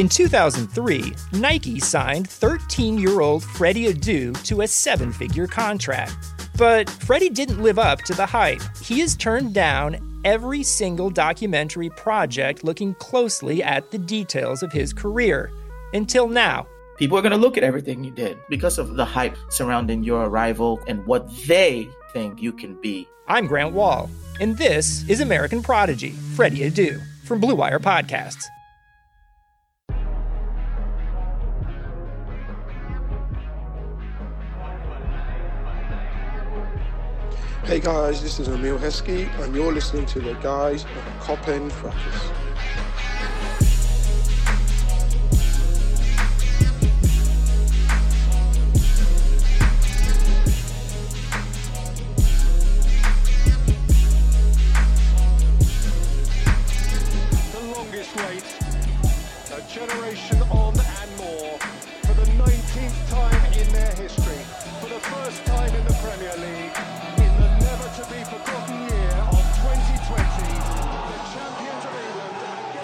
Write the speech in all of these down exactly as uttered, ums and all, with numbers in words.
In two thousand three, Nike signed thirteen-year-old Freddie Adu to a seven-figure contract. But Freddie didn't live up to the hype. He has turned down every single documentary project looking closely at the details of his career. Until now. People are going to look at everything you did because of the hype surrounding your arrival and what they think you can be. I'm Grant Wall, and this is American Prodigy, Freddie Adu, from Blue Wire Podcasts. Hey guys, this is Emil Heskey, and you're listening to the guys on Cop and Fracas. The longest wait, a generation on and more, for the nineteenth time in their history, for the first time in the Premier League. To be forgotten year of twenty twenty, the champions of England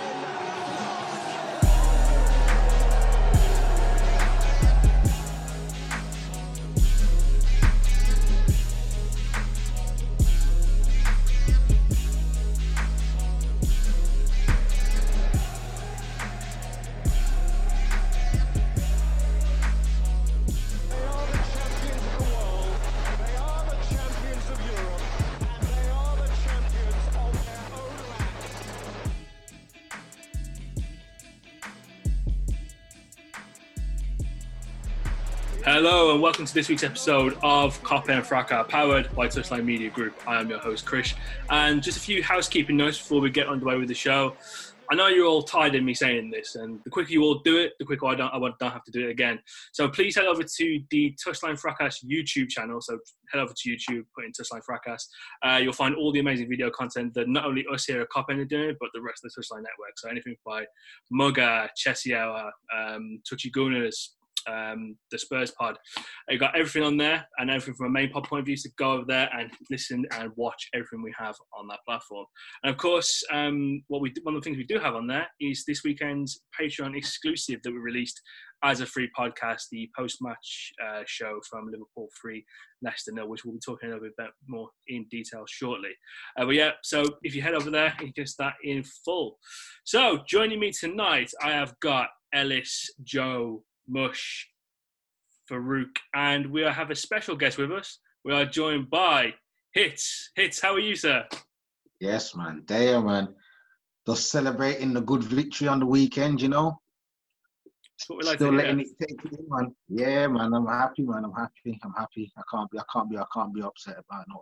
Hello and welcome to this week's episode of Cop and Fracas, powered by Touchline Media Group. I am your host, Krish. And just a few housekeeping notes before we get underway with the show. I know you're all tired of me saying this, and the quicker you all do it, the quicker I don't, I don't have to do it again. So please head over to the Touchline Fracas YouTube channel. So head over to YouTube, put in Touchline Fracas. Uh, you'll find all the amazing video content that not only us here at Cop are doing, but the rest of the Touchline network. So anything by Mugga, Chessy Hour, um, Touchy Gooners, Um, the Spurs pod. You got everything on there and everything from a main pod point of view, so go over there and listen and watch everything we have on that platform. And of course, um, what we one of the things we do have on there is this weekend's Patreon exclusive that we released as a free podcast, the post-match uh, show from Liverpool three, Leicester nil, which we'll be talking a little bit more in detail shortly. Uh, but yeah, so if you head over there, you can get that in full. So joining me tonight, I have got Ellis, Joe, Mush, Farouk, and we have a special guest with us. We are joined by Hits. Hits, how are you, sir? Yes, man. Damn, man. Just celebrating the good victory on the weekend, you know. That's what we like Still to letting hear. it take it in, man. Yeah, man. I'm happy, man. I'm happy. I'm happy. I can't be. I can't be. I can't be upset about it. No.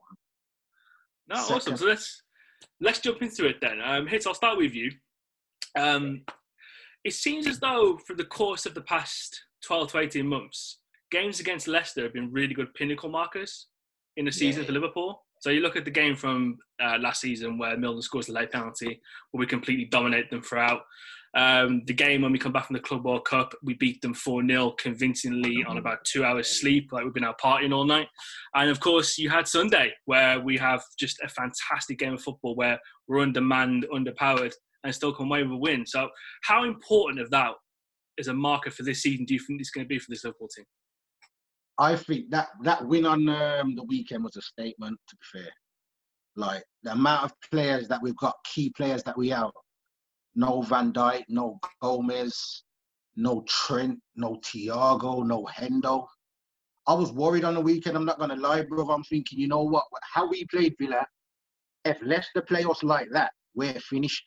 No, Second. awesome. So let's let's jump into it then. Um, Hits, I'll start with you. Um, It seems as though for the course of the past twelve to eighteen months, games against Leicester have been really good pinnacle markers in the season Yeah. for Liverpool. So you look at the game from uh, last season where Milner scores the late penalty, where we completely dominate them throughout. Um, the game when we come back from the Club World Cup, we beat them four nil convincingly on about two hours sleep, like we've been out partying all night. And of course, you had Sunday, where we have just a fantastic game of football where we're undermanned, underpowered, and still come away with a win. So how important of that as a marker for this season do you think it's going to be for this Liverpool team? I think that that win on um, the weekend was a statement, to be fair. Like, the amount of players that we've got, key players that we have. No Van Dijk, no Gomez, no Trent, no Thiago, no Hendo. I was worried on the weekend, I'm not going to lie, bro. I'm thinking, you know what? How we played Villa, if Leicester play us like that, we're finished.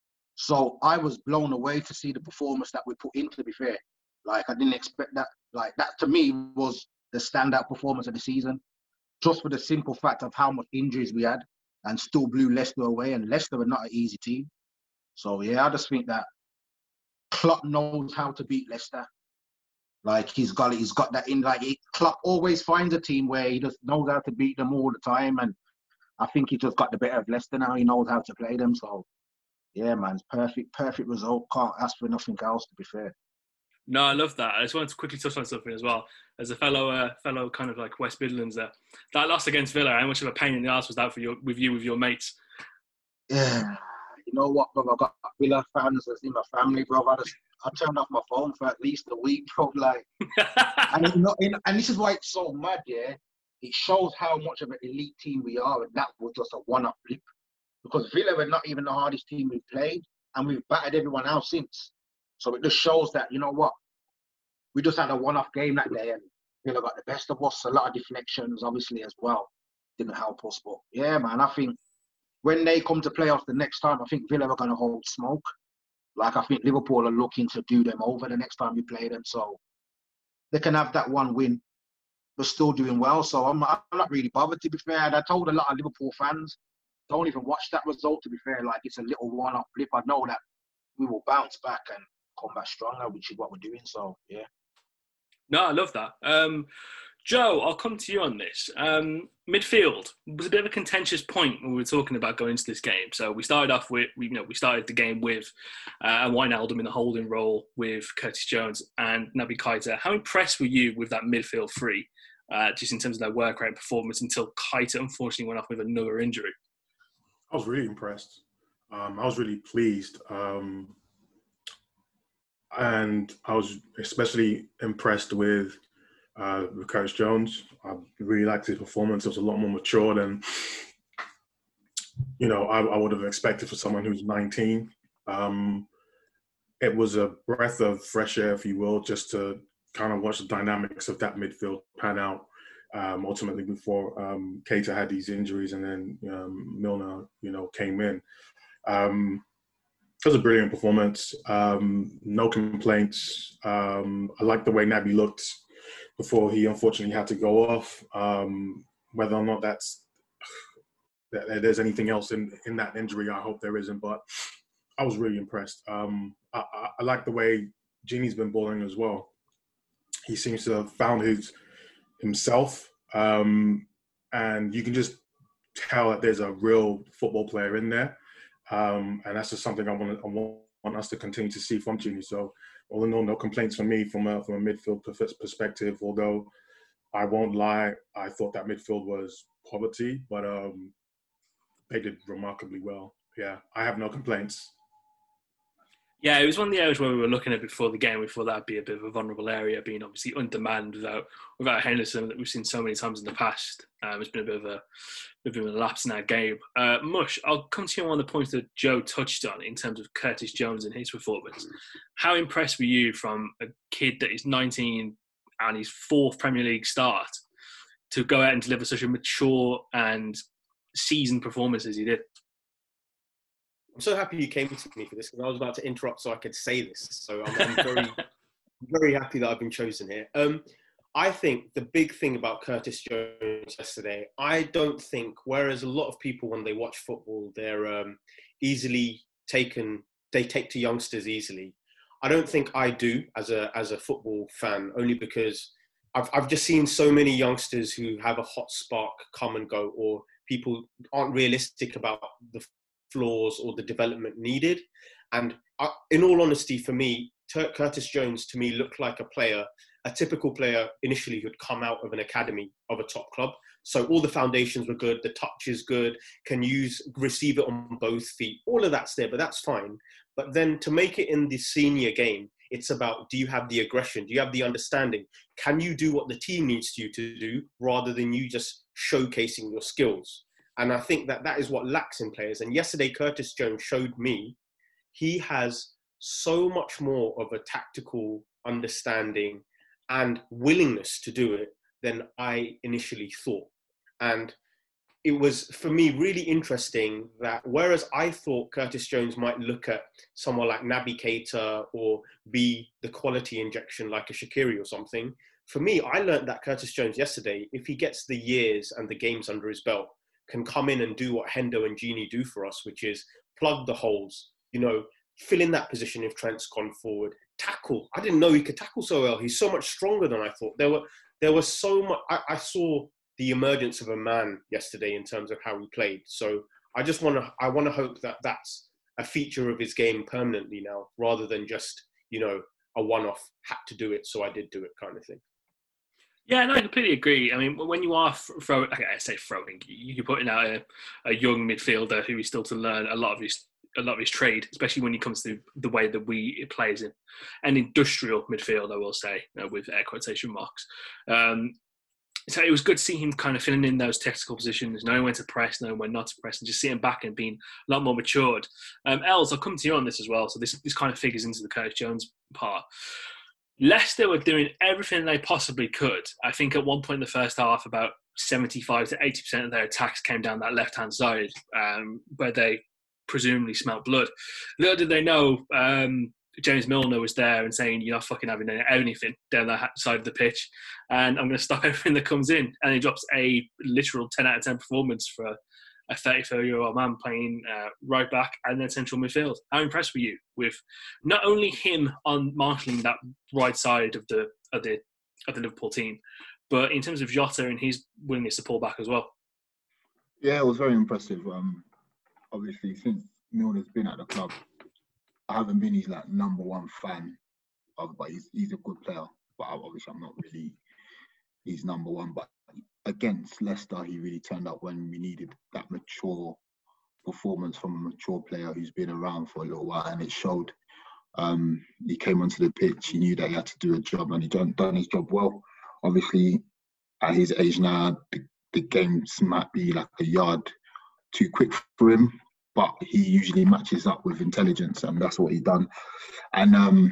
So I was blown away to see the performance that we put in, to be fair. Like, I didn't expect that. Like, that to me was the standout performance of the season. Just for the simple fact of how much injuries we had and still blew Leicester away. And Leicester are not an easy team. So, yeah, I just think that Klopp knows how to beat Leicester. Like, he's got it. He's got that in. Like, he, Klopp always finds a team where he just knows how to beat them all the time. And I think he just got the better of Leicester now. He knows how to play them. So, yeah, man, it's perfect, perfect result. Can't ask for nothing else, to be fair. No, I love that. I just wanted to quickly touch on something as well. As a fellow, uh, fellow kind of like West Midlands, there, that loss against Villa, how much of a pain in the arse was that for your, with you, with your mates? Yeah, you know what, brother? I got Villa fans in my family, brother. I just, I turned off my phone for at least a week, bro. Like, and, you know, and this is why it's so mad, yeah? It shows how much of an elite team we are, and that was just a one-off blip. Because Villa were not even the hardest team we've played, and we've battered everyone else since. So it just shows that, you know what, we just had a one-off game that day, and Villa got the best of us. A lot of deflections, obviously, as well. Didn't help us. But, yeah, man, I think when they come to playoffs the next time, I think Villa are going to hold smoke. Like, I think Liverpool are looking to do them over the next time we play them. So they can have that one win, but still doing well. So I'm, I'm not really bothered, to be fair. And I told a lot of Liverpool fans, don't even watch that result, to be fair. Like, it's a little one-off blip. I know that we will bounce back and come back stronger, which is what we're doing. So, yeah. No, I love that. Um, Joe, I'll come to you on this. Um, midfield was a bit of a contentious point when we were talking about going into this game. So we started off with, you know, we started the game with uh, Wijnaldum in the holding role with Curtis Jones and Naby Keita. How impressed were you with that midfield three, uh, just in terms of their work rate and performance, until Keita unfortunately went off with another injury? I was really impressed. Um, I was really pleased. Um, and I was especially impressed with uh, with Curtis Jones. I really liked his performance. It was a lot more mature than, you know, I, I would have expected for someone who's nineteen. Um, it was a breath of fresh air, if you will, just to kind of watch the dynamics of that midfield pan out. Um, ultimately, before um, Keita had these injuries, and then um, Milner, you know, came in. Um, it was a brilliant performance. Um, no complaints. Um, I like the way Naby looked before he unfortunately had to go off. Um, whether or not that's that there's anything else in, in that injury, I hope there isn't. But I was really impressed. Um, I, I, I like the way Gini's been balling as well. He seems to have found his himself, um, and you can just tell that there's a real football player in there, um, and that's just something I want I want us to continue to see from Gini. So, all in all, no complaints from me from a from a midfield perspective. Although I won't lie, I thought that midfield was poverty, but um, they did remarkably well. Yeah, I have no complaints. Yeah, it was one of the areas where we were looking at before the game. We thought that'd be a bit of a vulnerable area, being obviously undemanded without without Henderson that we've seen so many times in the past. Um, it's been a bit of a, a bit of a lapse in that game. Uh, Mush, I'll come to you on the point that Joe touched on in terms of Curtis Jones and his performance. How impressed were you from a kid that is nineteen and his fourth Premier League start to go out and deliver such a mature and seasoned performance as he did? I'm so happy you came to me for this, because I was about to interrupt so I could say this. So I'm, I'm very, very happy that I've been chosen here. Um, I think the big thing about Curtis Jones yesterday, I don't think, whereas a lot of people when they watch football, they're um, easily taken, they take to youngsters easily. I don't think I do as a as a football fan, only because I've I've just seen so many youngsters who have a hot spark come and go, or people aren't realistic about the flaws or the development needed. And uh, in all honesty, for me, Tur- Curtis Jones to me looked like a player, a typical player initially who'd come out of an academy of a top club. So all the foundations were good, the touch is good, can use, receive it on both feet, all of that's there, but that's fine. But then to make it in the senior game, it's about, do you have the aggression? Do you have the understanding? Can you do what the team needs you to do rather than you just showcasing your skills? And I think that that is what lacks in players. And yesterday, Curtis Jones showed me he has so much more of a tactical understanding and willingness to do it than I initially thought. And it was, for me, really interesting that whereas I thought Curtis Jones might look at someone like Naby Keita or be the quality injection like a Shaqiri or something, for me, I learned that Curtis Jones yesterday, if he gets the years and the games under his belt, can come in and do what Hendo and Gini do for us, which is plug the holes, you know, fill in that position if Trent's gone forward, tackle. I didn't know he could tackle so well. He's so much stronger than I thought. There were there was so much. I, I saw the emergence of a man yesterday in terms of how he played. So I just want to I want to hope that that's a feature of his game permanently now, rather than just, you know, a one-off, had to do it, so I did do it kind of thing. Yeah, no, I completely agree. I mean, when you are throwing, I say throwing, you're putting out a, a young midfielder who is still to learn a lot of his a lot of his trade, especially when he comes to the way that we plays in an industrial midfield, I will say, uh, with air quotation marks. Um, so it was good to see him kind of filling in those tactical positions, knowing when to press, knowing when not to press, and just sitting back and being a lot more matured. Um, Els, I'll come to you on this as well. So this this kind of figures into the Curtis Jones part. Leicester were doing everything they possibly could. I think at one point in the first half, about seventy-five to eighty percent of their attacks came down that left-hand side, um, where they presumably smelt blood. Little did they know, um, James Milner was there and saying, you're not fucking having anything down that side of the pitch, and I'm going to stop everything that comes in. And he drops a literal ten out of ten performance for a, a thirty-four-year-old man playing uh, right back and then central midfield. How impressed were you with not only him on marshalling that right side of the of the of the Liverpool team, but in terms of Jota and his willingness to pull back as well? Yeah, it was very impressive. Um, obviously, since Milner's been at the club, I haven't been his like number one fan of, but he's he's a good player. But obviously, I'm not really his number one. But against Leicester, he really turned up when we needed that mature performance from a mature player who's been around for a little while, and it showed. Um, he came onto the pitch. He knew that he had to do a job, and he done done his job well. Obviously, at his age now, the, the games might be like a yard too quick for him, but he usually matches up with intelligence, and that's what he done. And um,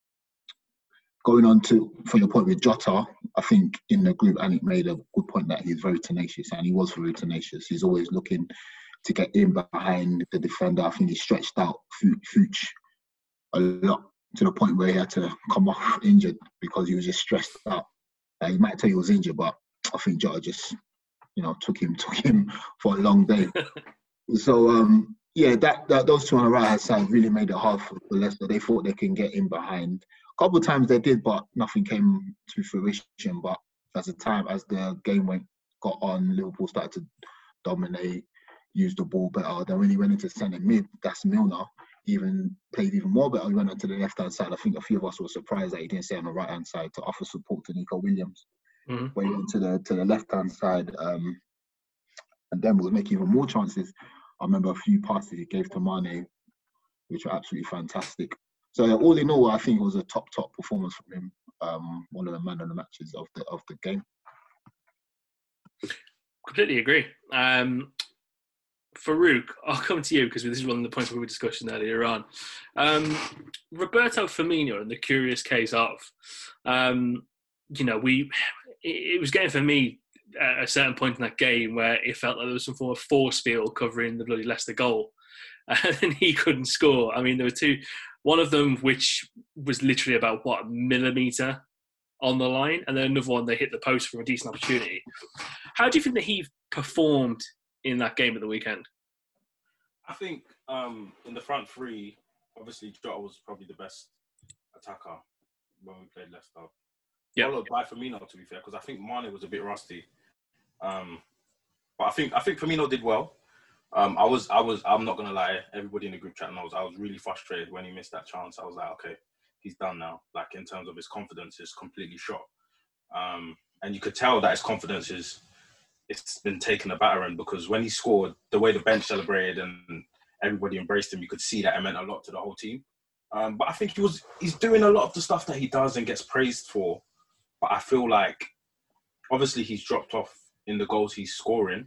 going on to from the point with Jota, I think in the group, Anik made a good point that he's very tenacious, and he was very tenacious. He's always looking to get in behind the defender. I think he stretched out Fuchs a lot to the point where he had to come off injured because he was just stressed out. Uh, he might tell you he was injured, but I think Jota just, you know, took him took him for a long day. So um, yeah, that, that those two on the right hand side really made it hard for, for Leicester. They thought they can get in behind. A couple of times they did, but nothing came to fruition. But as the time, as the game went got on, Liverpool started to dominate, use the ball better. Then when he went into centre mid, that's Milner. Even played even more better. He went onto the left hand side. I think a few of us were surprised that he didn't stay on the right hand side to offer support to Nico Williams. Mm-hmm. When he went to the to the left hand side, um, and then would make even more chances. I remember a few passes he gave to Mane, which were absolutely fantastic. So yeah, all in all, I think it was a top top performance from him. Um, one of the man of the matches of the of the game. Completely agree. Um, Farouk, I'll come to you because this is one of the points we were discussing earlier on. Um, Roberto Firmino and the curious case of, um, you know, we it, it was getting for me at a certain point in that game where it felt like there was some form of force field covering the bloody Leicester goal, and then he couldn't score. I mean, there were two, one of them which was literally about what a millimetre on the line, and then another one they hit the post for a decent opportunity. How do you think that he performed in that game at the weekend? I think um, in the front three, obviously Jota was probably the best attacker when we played Leicester. Yeah. Followed by Firmino, to be fair, because I think Mane was a bit rusty. Um, but I think I think Firmino did well. Um, I was I was I'm not gonna lie, everybody in the group chat knows I was really frustrated when he missed that chance. I was like, okay, he's done now. Like in terms of his confidence, is completely shot. Um, and you could tell that his confidence is. It's been taken a battering because when he scored, the way the bench celebrated and everybody embraced him, you could see that it meant a lot to the whole team. Um, but I think he was he's doing a lot of the stuff that he does and gets praised for. But I feel like, obviously, he's dropped off in the goals he's scoring.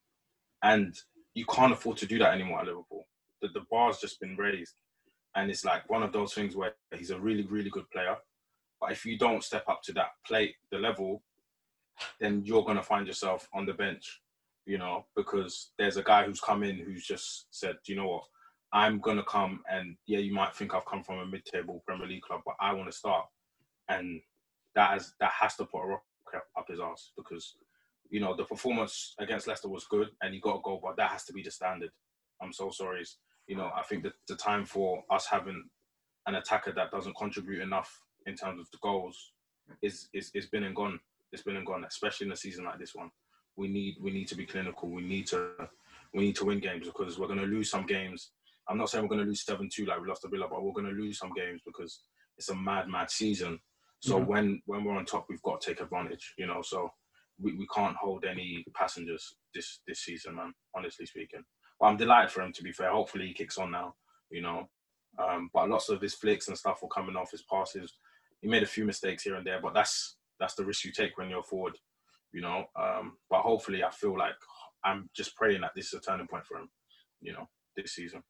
And you can't afford to do that anymore at Liverpool. The, the bar's just been raised. And it's like one of those things where he's a really, really good player. But if you don't step up to that plate, the level, then you're going to find yourself on the bench, you know, because there's a guy who's come in who's just said, you know what, I'm going to come and, yeah, you might think I've come from a mid-table Premier League club, but I want to start. And that has, that has to put a rock up his arse because, you know, the performance against Leicester was good and he got a goal, but that has to be the standard. I'm so sorry. You know, I think that the time for us having an attacker that doesn't contribute enough in terms of the goals is is, is been and gone. It's been and gone, especially in a season like this one. We need we need to be clinical. We need to we need to win games because we're going to lose some games. I'm not saying we're going to lose seven two like we lost to Villa, but we're going to lose some games because it's a mad, mad season. So mm-hmm. when, when we're on top, we've got to take advantage, you know. So we, we can't hold any passengers this, this season, man, honestly speaking. But I'm delighted for him, to be fair. Hopefully he kicks on now. you know. Um, but lots of his flicks and stuff were coming off his passes. He made a few mistakes here and there, but that's that's the risk you take when you're forward, you know. Um, but hopefully, I feel like I'm just praying that this is a turning point for him, you know, this season.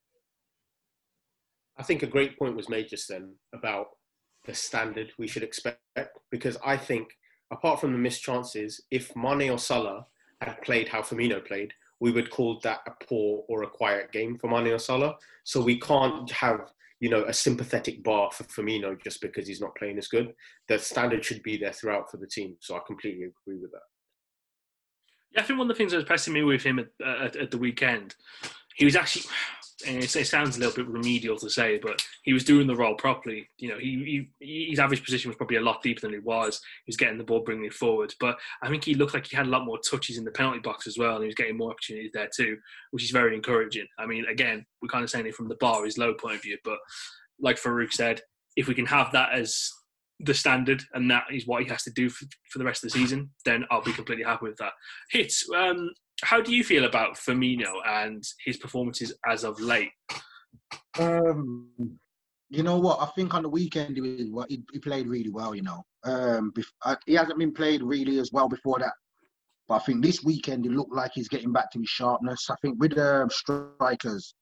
I think a great point was made just then about the standard we should expect, because I think, apart from the missed chances, if Mane or Salah had played how Firmino played, we would call that a poor or a quiet game for Mane or Salah. So we can't have, you know, a sympathetic bar for Firmino just because he's not playing as good. The standard should be there throughout for the team. So I completely agree with that. Yeah, I think one of the things that was pressing me with him at, at, at the weekend, he was actually, and it sounds a little bit remedial to say, but he was doing the role properly. You know, he, he his average position was probably a lot deeper than it was. He was getting the ball, bringing it forward. But I think he looked like he had a lot more touches in the penalty box as well, and he was getting more opportunities there too, which is very encouraging. I mean, again, we're kind of saying it from the bar, his low point of view, but like Farouk said, if we can have that as the standard and that is what he has to do for, for the rest of the season, then I'll be completely happy with that. Hits, um, how do you feel about Firmino and his performances as of late? Um, you know what? I think on the weekend he, was, he, he played really well, you know. Um, bef- he hasn't been played really as well before that. But I think this weekend he looked like he's getting back to his sharpness. I think with the um, strikers,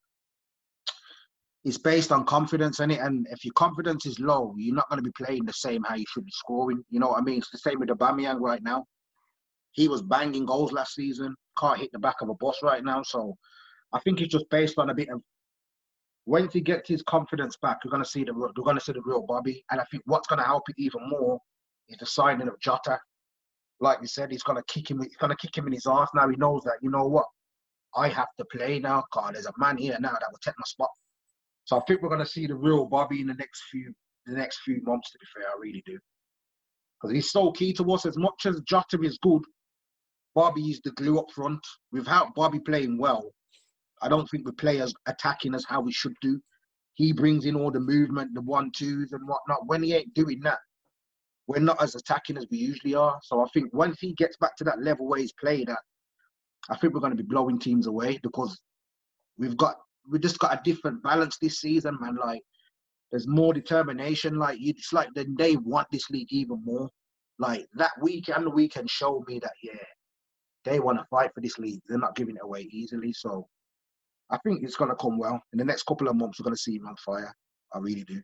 it's based on confidence, isn't it? And if your confidence is low, you're not going to be playing the same how you should be scoring. You know what I mean? It's the same with Aubameyang right now. He was banging goals last season. Can't hit the back of a bus right now. So I think it's just based on a bit of, once he gets his confidence back, we're going to see the we're going to see the real Bobby. And I think what's going to help it even more is the signing of Jota. Like you said, he's going to kick him. He's going to kick him in his arse. Now he knows that. You know what? I have to play now. God, there's a man here now that will take my spot. So I think we're going to see the real Bobby in the next few the next few months. To be fair, I really do, because he's so key to us. As much as Jota is good, Bobby is the glue up front. Without Bobby playing well, I don't think we play as attacking as how we should do. He brings in all the movement, the one-twos and whatnot. When he ain't doing that, we're not as attacking as we usually are. So I think once he gets back to that level where he's played at, I think we're going to be blowing teams away, because we've got we've just got a different balance this season, man. Like, there's more determination. Like, it's like then they want this league even more. Like, that week and the weekend showed me that, yeah, they want to fight for this league. They're not giving it away easily. So I think it's going to come well. In the next couple of months, we're going to see him on fire. I really do.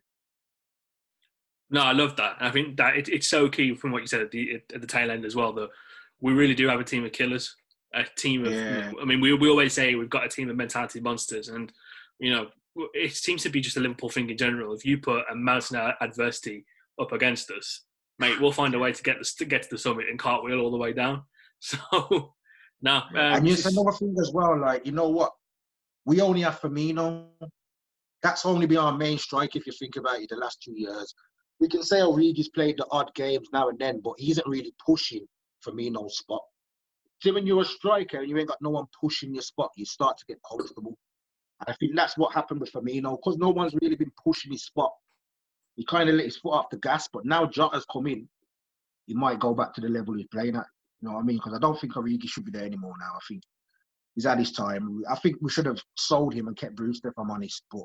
No, I love that. I think that it, it's so key from what you said at the, at the tail end as well, that we really do have a team of killers. A team of, yeah. I mean, we we always say we've got a team of mentality monsters, and you know, it seems to be just a Liverpool thing in general. If you put a mountain of adversity up against us, mate, we'll find a way to get the, to get to the summit and cartwheel all the way down. So, no. Um, and it's another thing as well. Like, you know what? We only have Firmino. That's only been our main strike. If you think about it, the last two years, we can say Origi's played the odd games now and then, but he isn't really pushing Firmino's spot. See, when you're a striker and you ain't got no one pushing your spot, you start to get comfortable. And I think that's what happened with Firmino, because no one's really been pushing his spot. He kind of let his foot off the gas, but now Jota's come in, he might go back to the level he's playing at. You know what I mean? Because I don't think Origi should be there anymore now. I think he's had his time. I think we should have sold him and kept Brewster, if I'm honest. But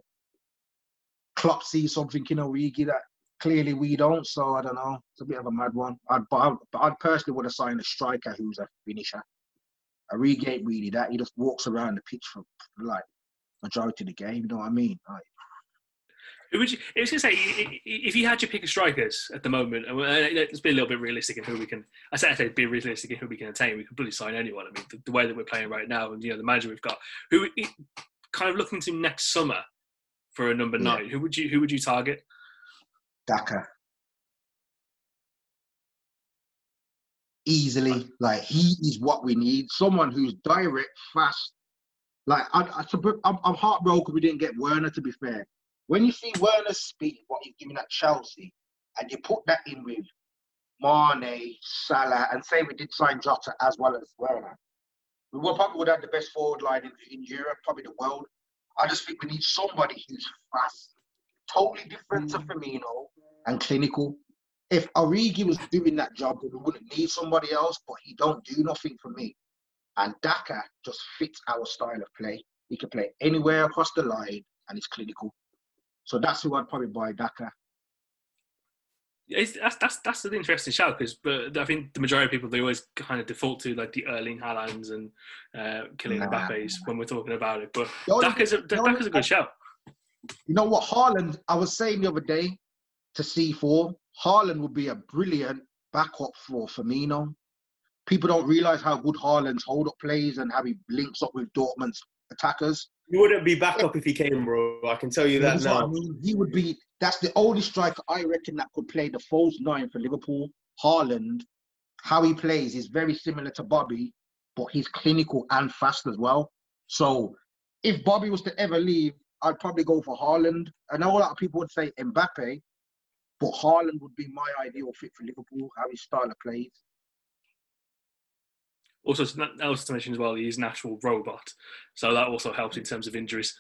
Klopp sees something in Origi that clearly we don't, so I don't know. It's a bit of a mad one. I'd, but, I, but I personally would have signed a striker who's a finisher. Origi ain't really that. He just walks around the pitch for, for like majority of the game. You know what I mean? Like, who would you? I was gonna say, if you had to pick a strikers at the moment, and let's be a little bit realistic in who we can. I say I say be realistic in who we can attain. We can probably sign anyone. I mean, the, the way that we're playing right now, and you know the manager we've got, who kind of looking to next summer for a number nine. Yeah. Who would you? Who would you target? Daka. Easily, like, he is what we need. Someone who's direct, fast. Like, I, I, I'm, I'm heartbroken we didn't get Werner, to be fair. When you see Werner's speed, what he's doing at Chelsea, and you put that in with Mane, Salah, and say we did sign Jota as well as Werner, we will probably would have the best forward line in, in Europe, probably the world. I just think we need somebody who's fast, totally different mm. to Firmino, and clinical. If Origi was doing that job, then we wouldn't need somebody else, but he don't do nothing for me. And Daka just fits our style of play. He can play anywhere across the line, and he's clinical. So that's who I'd probably buy, Daka. It's, that's that's that's an interesting shout because, but I think the majority of people they always kind of default to like the Erling Haalands and uh, Kylian nah. Mbappe's when we're talking about it. But Daka's a Daka's a good shout. You know what, Haaland? I was saying the other day to C four, Haaland would be a brilliant backup for Firmino. People don't realise how good Haaland's hold-up plays and how he links up with Dortmund's attackers. He wouldn't be back up if he came, bro. I can tell you that That's now. What I mean. He would be. That's the only striker I reckon that could play the false nine for Liverpool. Haaland, how he plays is very similar to Bobby, but he's clinical and fast as well. So if Bobby was to ever leave, I'd probably go for Haaland. I know a lot of people would say Mbappe, but Haaland would be my ideal fit for Liverpool, how his style of plays. Also, else to mention as well, he's an actual robot, so that also helps in terms of injuries.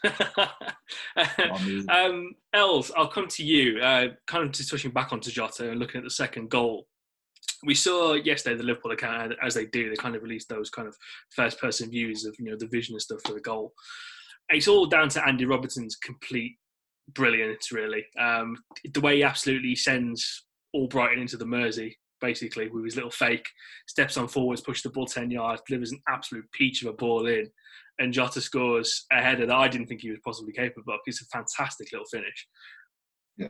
um, Els, I'll come to you. Uh, kind of just touching back onto Jota and looking at the second goal. We saw yesterday the Liverpool account, as they do, they kind of released those kind of first-person views of, you know, the vision and stuff for the goal. It's all down to Andy Robertson's complete brilliance, really. Um, the way he absolutely sends Albrighton into the Mersey, basically, with his little fake, steps on forwards, pushes the ball ten yards, delivers an absolute peach of a ball in, and Jota scores a header that I didn't think he was possibly capable of. It's a fantastic little finish. Yeah.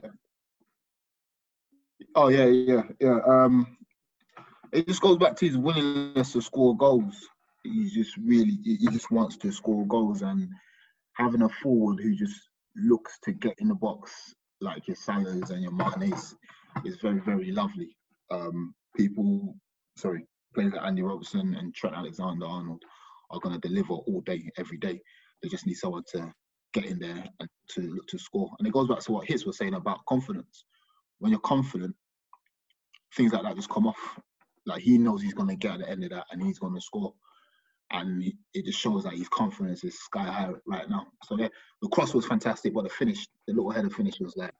Oh, yeah, yeah, yeah. Um, it just goes back to his willingness to score goals. He's just really, he just wants to score goals, and having a forward who just looks to get in the box like your Salahs and your Manes is very, very lovely. Um, people, sorry, players like Andy Robertson and Trent Alexander-Arnold are going to deliver all day, every day. They just need someone to get in there and to look to score. And it goes back to what Hitz was saying about confidence. When you're confident, things like that just come off. Like, he knows he's going to get at the end of that and he's going to score. And it just shows that his confidence is sky high right now. So yeah, the cross was fantastic, but the finish, the little header finish was like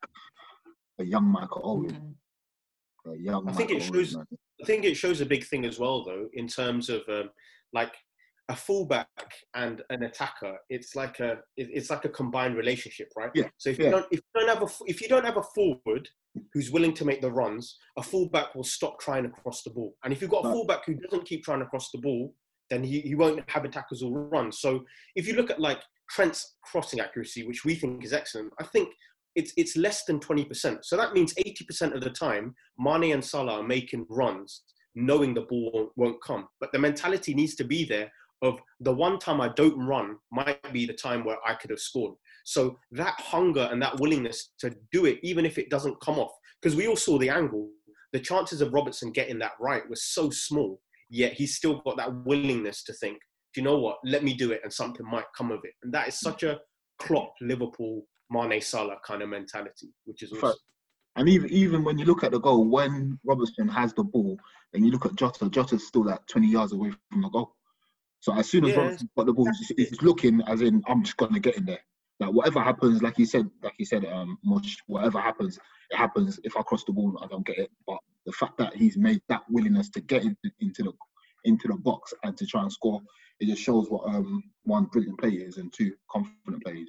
a young Michael Owen. A young I think Michael it shows. Owen, I think it shows a big thing as well, though, in terms of um, like a fullback and an attacker. It's like a it's like a combined relationship, right? Yeah. So if yeah. you don't if you don't have a if you don't have a forward who's willing to make the runs, a fullback will stop trying to cross the ball. And if you've got a No. fullback who doesn't keep trying to cross the ball, then he, he won't have attackers or run. So if you look at like Trent's crossing accuracy, which we think is excellent, I think it's it's less than twenty percent. So that means eighty percent of the time, Mane and Salah are making runs, knowing the ball won't, won't come. But the mentality needs to be there of the one time I don't run might be the time where I could have scored. So that hunger and that willingness to do it, even if it doesn't come off, because we all saw the angle, the chances of Robertson getting that right was so small, yet he's still got that willingness to think, do you know what, let me do it and something might come of it. And that is such a Klopp, Liverpool, Mane, Salah kind of mentality, which is awesome. And even even when you look at the goal, when Robertson has the ball, and you look at Jota, Jota's still like twenty yards away from the goal. So as soon as Yeah. Robertson got the ball, he's, he's looking as in, I'm just going to get in there. Like whatever happens, like you said, like you said, um, Mosh, whatever happens, it happens. If I cross the ball, I don't get it. But the fact that he's made that willingness to get into, into the into the box and to try and score, it just shows what um one, brilliant player is, and two, confident players.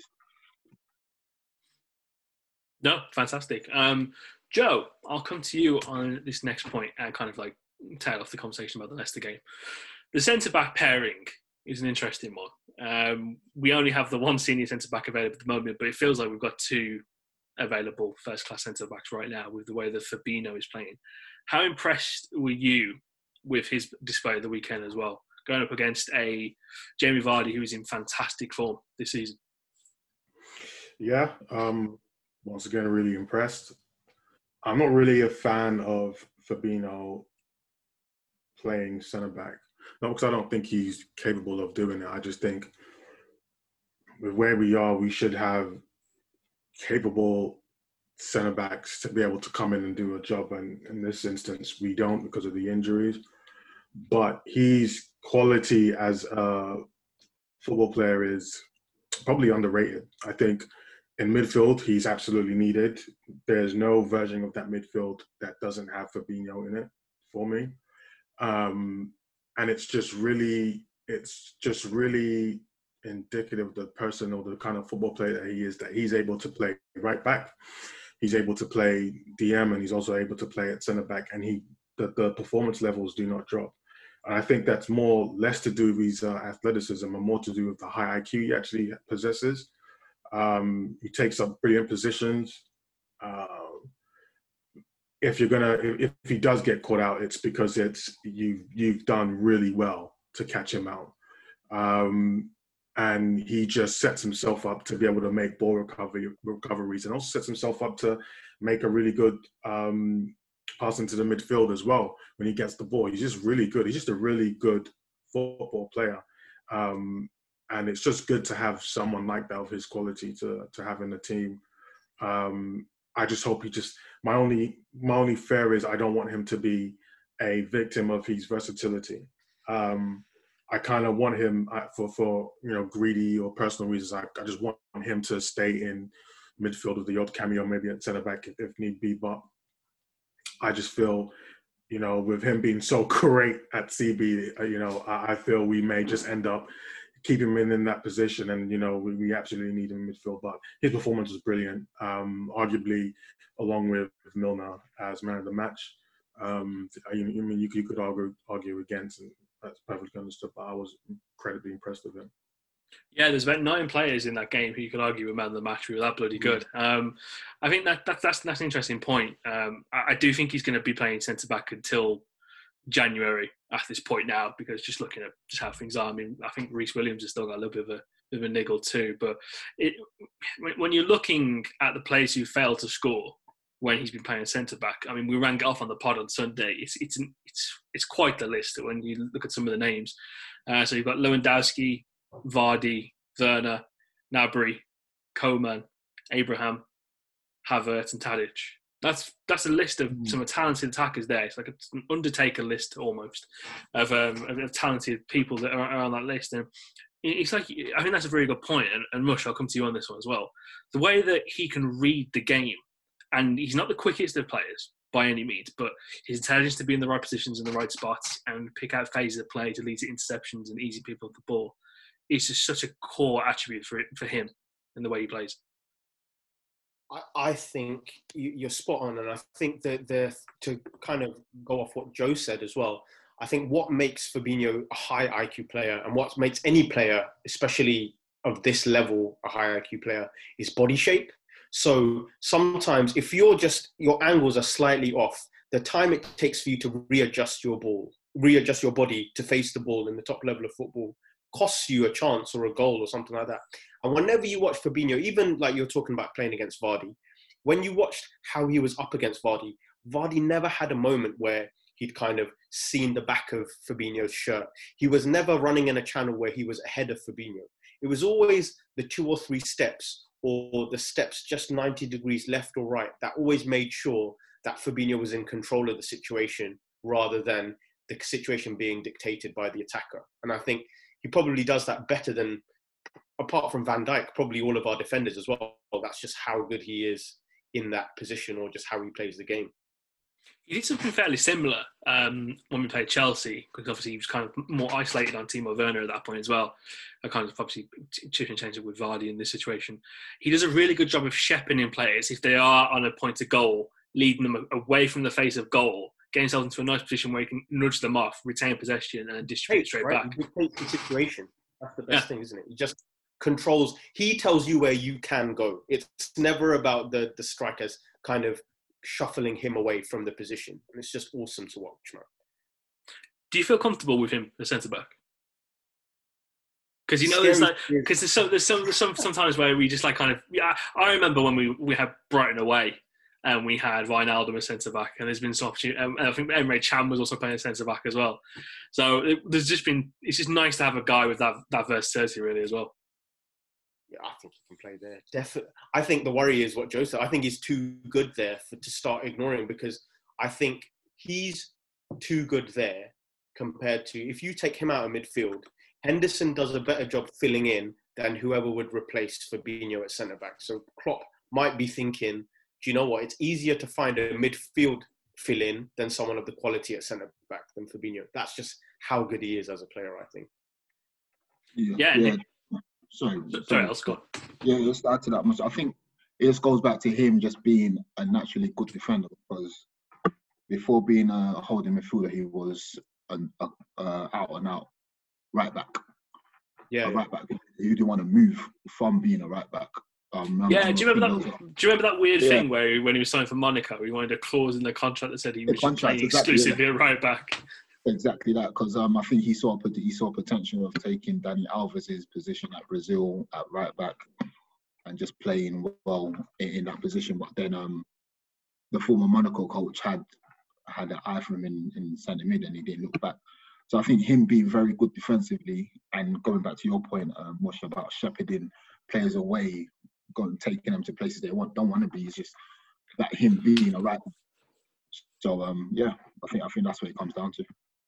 No, fantastic. Um, Joe, I'll come to you on this next point and kind of like tail off the conversation about the Leicester game. The centre-back pairing is an interesting one. Um, we only have the one senior centre-back available at the moment, but it feels like we've got two available first-class centre-backs right now with the way that Fabinho is playing. How impressed were you with his display of the weekend as well, going up against a Jamie Vardy who is in fantastic form this season? Yeah, um, once again, really impressed. I'm not really a fan of Fabinho playing centre-back. Not because I don't think he's capable of doing it. I just think with where we are, we should have capable centre-backs to be able to come in and do a job. And in this instance, we don't because of the injuries. But his quality as a football player is probably underrated. I think in midfield, he's absolutely needed. There's no version of that midfield that doesn't have Fabinho in it for me. Um, and it's just really, it's just really indicative of the person or the kind of football player that he is, that he's able to play right back, he's able to play D M, and he's also able to play at centre back, and he the, the performance levels do not drop. And I think that's more less to do with his uh, athleticism and more to do with the high I Q he actually possesses. Um, he takes up brilliant positions. Uh, if you're gonna, if, if he does get caught out, it's because it's you've you've done really well to catch him out. Um, and he just sets himself up to be able to make ball recovery recoveries, and also sets himself up to make a really good um, pass into the midfield as well when he gets the ball. He's just really good. He's just a really good football player. Um, and it's just good to have someone like that of his quality to to have in the team. Um, I just hope he just, my only, my only fear is I don't want him to be a victim of his versatility. Um, I kind of want him for, for, you know, greedy or personal reasons. I, I just want him to stay in midfield with the odd cameo, maybe at centre back if, if need be. But I just feel, you know, with him being so great at C B, you know, I, I feel we may just end up keeping him in, in that position. And, you know, we, we absolutely need him in midfield. But his performance was brilliant, um, arguably along with Milner as man of the match. Um, I mean, you could, you could argue, argue against, and that's perfectly understood, but I was incredibly impressed with him. Yeah, there's about nine players in that game who you could argue were man of the match who were that bloody good. Um, I think that, that that's that's an interesting point. Um, I, I do think he's going to be playing centre back until January at this point now, because just looking at just how things are, I mean, I think Reece Williams has still got a little bit of a bit of a niggle too. But it, when you're looking at the players who failed to score when he's been playing centre back, I mean, we ran it off on the pod on Sunday. It's it's it's it's quite the list when you look at some of the names. Uh, so you've got Lewandowski, Vardy, Werner, Gnabry, Coman, Abraham, Havertz, and Tadic. That's that's a list of some talented attackers there. It's like an Undertaker list almost of, um, of talented people that are, are on that list. And it's like, I think that's a very good point. And, and Mush, I'll come to you on this one as well. The way that he can read the game, and he's not the quickest of players by any means, but his intelligence to be in the right positions in the right spots and pick out phases of play to lead to interceptions and easy people off the ball. It's just such a core attribute for for him in the way he plays. I, I think you're spot on, and I think that the to kind of go off what Joe said as well, I think what makes Fabinho a high I Q player, and what makes any player, especially of this level, a high I Q player, is body shape. So sometimes if you're just, your angles are slightly off, the time it takes for you to readjust your ball, readjust your body to face the ball in the top level of football costs you a chance or a goal or something like that. And whenever you watch Fabinho, even like you're talking about playing against Vardy, when you watched how he was up against Vardy, Vardy never had a moment where he'd kind of seen the back of Fabinho's shirt. He was never running in a channel where he was ahead of Fabinho. It was always the two or three steps or the steps just ninety degrees left or right that always made sure that Fabinho was in control of the situation rather than the situation being dictated by the attacker. And I think he probably does that better than, apart from Van Dijk, probably all of our defenders as well. That's just how good he is in that position, or just how he plays the game. He did something fairly similar um, when we played Chelsea, because obviously he was kind of more isolated on Timo Werner at that point as well. I kind of obviously chipping and changing with Vardy in this situation. He does a really good job of shepherding players if they are on a point of goal, leading them away from the face of goal, getting himself into a nice position where he can nudge them off, retain possession, and distribute straight right? back. He dictates the situation. That's the best Yeah. thing, isn't it? He just controls. He tells you where you can go. It's never about the the strikers kind of shuffling him away from the position. And it's just awesome to watch, man. Do you feel comfortable with him, the centre back? Because you know, there's like, because there's some, there's some, there's some sometimes where we just like kind of. Yeah, I remember when we we had Brighton away, and we had Wijnaldum as centre back, and there's been some opportunity. And I think Emre Can was also playing centre back as well. So it, there's just been. It's just nice to have a guy with that that versatility, really, as well. Yeah, I think he can play there. Definitely. I think the worry is what Joe said. I think he's too good there for, to start ignoring, because I think he's too good there compared to, if you take him out of midfield, Henderson does a better job filling in than whoever would replace Fabinho at centre-back. So Klopp might be thinking, do you know what? It's easier to find a midfield fill-in than someone of the quality at centre-back than Fabinho. That's just how good he is as a player, I think. Yeah. Yeah. yeah. Sorry, sorry, sorry. I'll go. Yeah, let's add to that much. I think it just goes back to him just being a naturally good defender, because before being a holding midfielder, he was an a, uh, out and out right back. Yeah, a right back. He didn't want to move from being a right back. Um, yeah, do you remember that? Do you remember that weird yeah. thing where when he was signed for Monaco, he wanted a clause in the contract that said he was contract, playing exactly, exclusively yeah. at right back? Exactly that, because um, I think he saw he saw potential of taking Dani Alves's position at Brazil at right back and just playing well in, in that position. But then um, the former Monaco coach had had an eye for him in, in centre mid, and he didn't look back. So I think him being very good defensively and going back to your point, um, Mosh, about shepherding players away, going taking them to places they want don't want to be, is just that him being a right. So um, yeah, I think I think that's what it comes down to.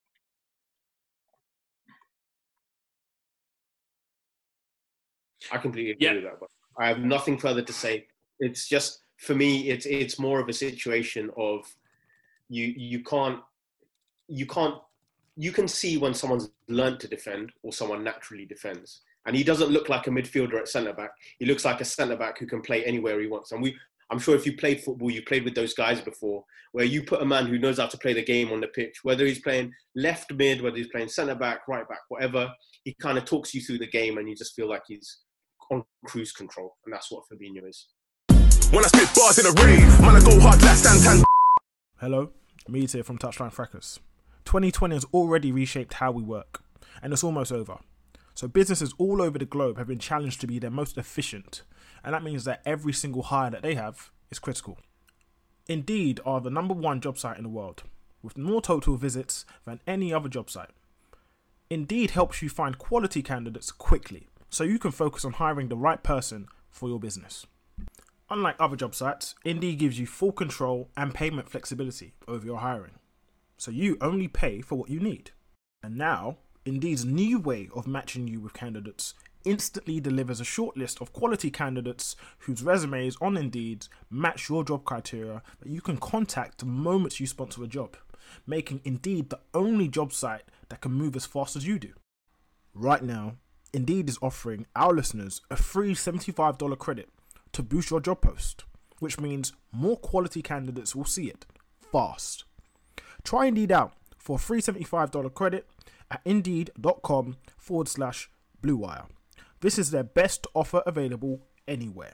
I completely agree yeah. with that. But I have nothing further to say. It's just, for me, it's it's more of a situation of you you can't you can't you can see when someone's learnt to defend or someone naturally defends. And he doesn't look like a midfielder at centre back. He looks like a centre back who can play anywhere he wants. And we, I'm sure if you played football, you played with those guys before, where you put a man who knows how to play the game on the pitch, whether he's playing left mid, whether he's playing centre back, right back, whatever. He kind of talks you through the game, and you just feel like he's on cruise control, and that's what Fabinho is. When I spit bars in a rave, man, I go hard like Santan. Hello, Mead here from Touchline Fracas. twenty twenty has already reshaped how we work, and it's almost over. So businesses all over the globe have been challenged to be their most efficient, and that means that every single hire that they have is critical. Indeed are the number one job site in the world, with more total visits than any other job site. Indeed helps you find quality candidates quickly, so you can focus on hiring the right person for your business. Unlike other job sites, Indeed gives you full control and payment flexibility over your hiring, so you only pay for what you need. And now, Indeed's new way of matching you with candidates instantly delivers a short list of quality candidates whose resumes on Indeed match your job criteria that you can contact the moment you sponsor a job, making Indeed the only job site that can move as fast as you do. Right now, Indeed is offering our listeners a free seventy-five dollars credit to boost your job post, which means more quality candidates will see it fast. Try Indeed out for a free seventy-five dollars credit at indeed.com forward slash Blue Wire. This is their best offer available anywhere.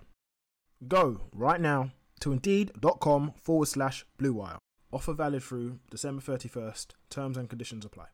Go right now to indeed.com forward slash Blue Wire. Offer valid through December thirty-first. Terms and conditions apply.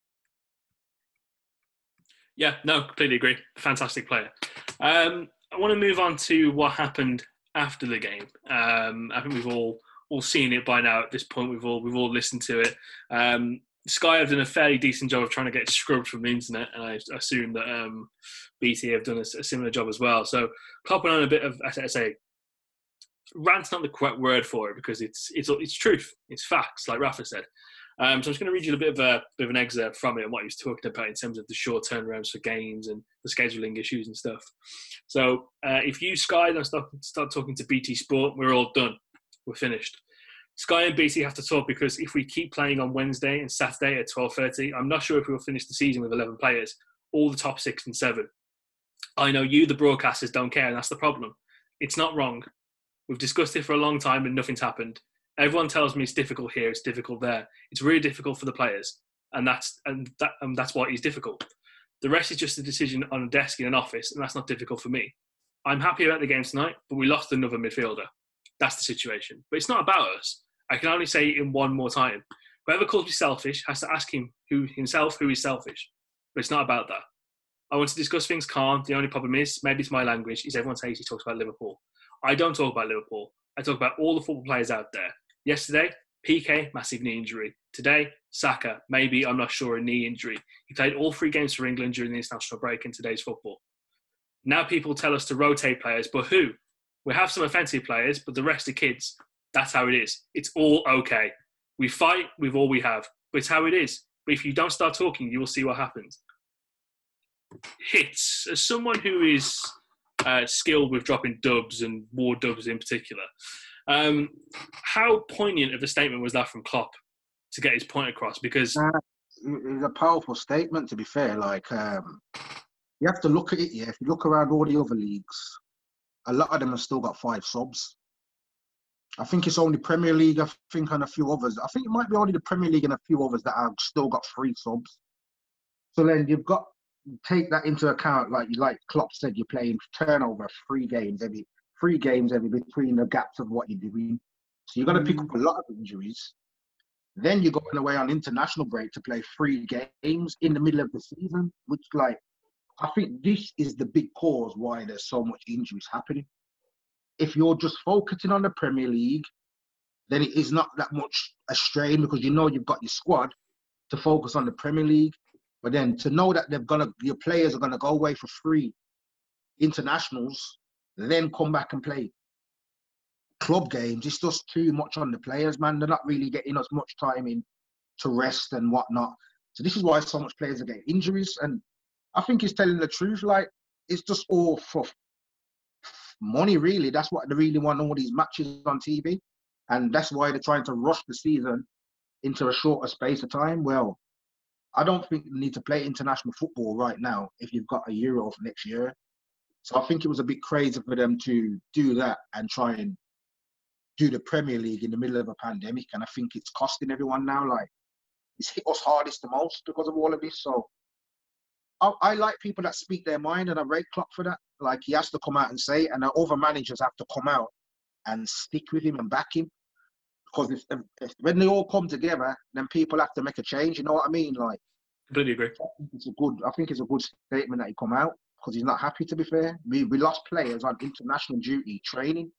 Yeah, no, completely agree. Fantastic player. Um, I want to move on to what happened after the game. Um, I think we've all all seen it by now at this point. We've all we've all listened to it. Um, Sky have done a fairly decent job of trying to get scrubbed from the internet, and I assume that um, B T have done a, a similar job as well. So, copping on a bit of, I say, rant's not the correct word for it because it's it's it's truth, it's facts, like Rafa said. Um, so I'm just going to read you a bit of a bit of an excerpt from it and what he was talking about in terms of the short turnarounds for games and the scheduling issues and stuff. So, uh, if you Sky don't start start talking to B T Sport, we're all done. We're finished. Sky and B T have to talk because if we keep playing on Wednesday and Saturday at twelve thirty, I'm not sure if we'll finish the season with eleven players, all the top six and seven. I know you, the broadcasters, don't care, and that's the problem. It's not wrong. We've discussed it for a long time and nothing's happened. Everyone tells me it's difficult here, it's difficult there. It's really difficult for the players, and that's and that and that's why it's difficult. The rest is just a decision on a desk in an office, and that's not difficult for me. I'm happy about the game tonight, but we lost another midfielder. That's the situation. But it's not about us. I can only say it in one more time. Whoever calls me selfish has to ask him who himself who is selfish. But it's not about that. I want to discuss things calm. The only problem is, maybe it's my language, is everyone says he talks about Liverpool. I don't talk about Liverpool. I talk about all the football players out there. Yesterday, P K, massive knee injury. Today, Saka, maybe, I'm not sure, a knee injury. He played all three games for England during the international break in today's football. Now people tell us to rotate players, but who? We have some offensive players, but the rest are kids. That's how it is. It's all okay. We fight with all we have, but it's how it is. But if you don't start talking, you will see what happens. Hits. As someone who is uh, skilled with dropping dubs and war dubs in particular, um, how poignant of a statement was that from Klopp to get his point across? Because uh, it was a powerful statement, to be fair. Like, um, you have to look at it, yeah. If you look around all the other leagues, a lot of them have still got five subs. I think it's only Premier League, I think, and a few others. I think it might be only the Premier League and a few others that have still got three subs. So then you've got take that into account, like like Klopp said, you're playing turnover three games every three games every between the gaps of what you're doing. So you're going to pick up a lot of injuries. Then you're going away on international break to play three games in the middle of the season, which, like, I think this is the big cause why there's so much injuries happening. If you're just focusing on the Premier League, then it is not that much a strain because you know you've got your squad to focus on the Premier League. But then to know that they're gonna, your players are gonna go away for free internationals, then come back and play club games, it's just too much on the players, man. They're not really getting as much time in to rest and whatnot. So this is why so much players are getting injuries. And I think he's telling the truth. Like, it's just all for money, really. That's what they really want, all these matches on T V. And that's why they're trying to rush the season into a shorter space of time. Well, I don't think you need to play international football right now if you've got a Euro for next year. So I think it was a bit crazy for them to do that and try and do the Premier League in the middle of a pandemic. And I think it's costing everyone now. Like, it's hit us hardest the most because of all of this. So I, I like people that speak their mind, and I rate Klopp for that. Like, he has to come out and say it, and the other managers have to come out and stick with him and back him. Because if, if, if when they all come together, then people have to make a change. You know what I mean? Like, completely agree. It's a good. I think it's a good statement that he come out because he's not happy. To be fair, we we lost players on international duty training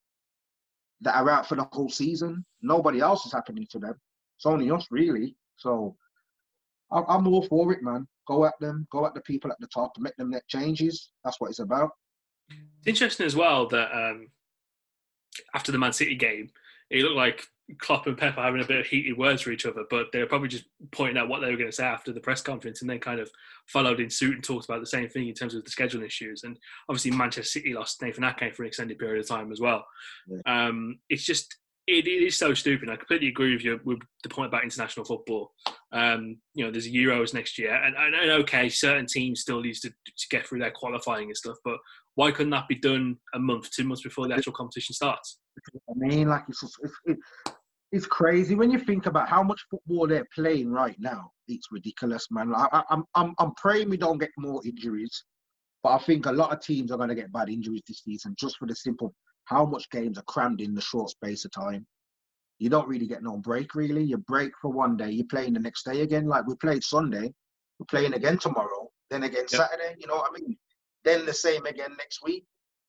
that are out for the whole season. Nobody else is happening to them. It's only us, really. So I'm, I'm all for it, man. Go at them. Go at the people at the top and make them make changes. That's what it's about. It's interesting as well that um, after the Man City game, it looked like Klopp and Pep are having a bit of heated words for each other, but they were probably just pointing out what they were going to say after the press conference, and then kind of followed in suit and talked about the same thing in terms of the scheduling issues. And obviously Manchester City lost Nathan Ake for an extended period of time as well. Yeah. Um, it's just, it, it is so stupid. I completely agree with you with the point about international football. Um, you know, there's Euros next year, and, and, and okay, certain teams still need to, to get through their qualifying and stuff, but why couldn't that be done a month, two months before the actual competition starts? I mean, like, it's just, it's, it, it's crazy when you think about how much football they're playing right now. It's ridiculous, man. I, I'm, I'm, I'm praying we don't get more injuries, but I think a lot of teams are going to get bad injuries this season just for the simple how much games are crammed in the short space of time. You don't really get no break, really. You break for one day, you're playing the next day again. Like, we played Sunday, we're playing again tomorrow, then again yep. Saturday. You know what I mean? Then the same again next week.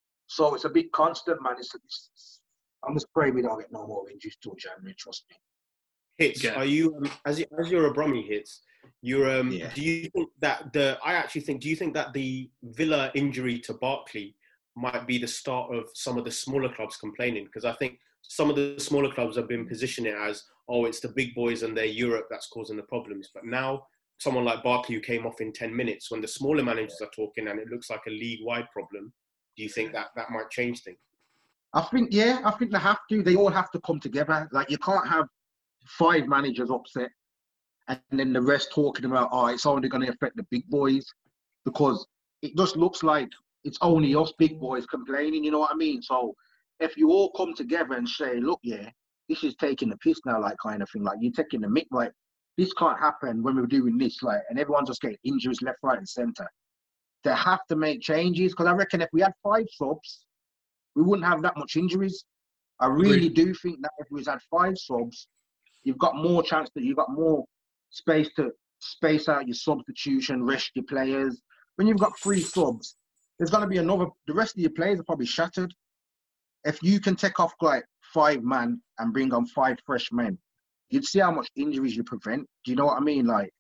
So it's a bit constant, man. It's, it's I'm just praying we don't get no more injuries till January. Trust me. Hits, yeah. Are you um, as you, as you're a Brummy Hits? You're um. Yeah. Do you think that the? I actually think. Do you think that the Villa injury to Barkley might be the start of some of the smaller clubs complaining? Because I think some of the smaller clubs have been positioning it as, oh, it's the big boys and their Europe that's causing the problems. But now someone like Barkley who came off in ten minutes, when the smaller managers are talking and it looks like a league-wide problem, do you think that that might change things? I think, yeah, I think they have to. They all have to come together. Like, you can't have five managers upset and then the rest talking about, oh, it's only going to affect the big boys, because it just looks like it's only us big boys complaining, you know what I mean? So if you all come together and say, look, yeah, this is taking the piss now, like, kind of thing. Like, you're taking the mick, like, this can't happen when we're doing this, like, and everyone's just getting injuries left, right, and centre. They have to make changes, because I reckon if we had five subs, we wouldn't have that much injuries. I really Agreed. do think that if we had five subs, you've got more chance that you've got more space to space out your substitution, rest your players. When you've got three subs, there's going to be another, the rest of your players are probably shattered. If you can take off like five man and bring on five fresh men, you'd see how much injuries you prevent. Do you know what I mean? Like,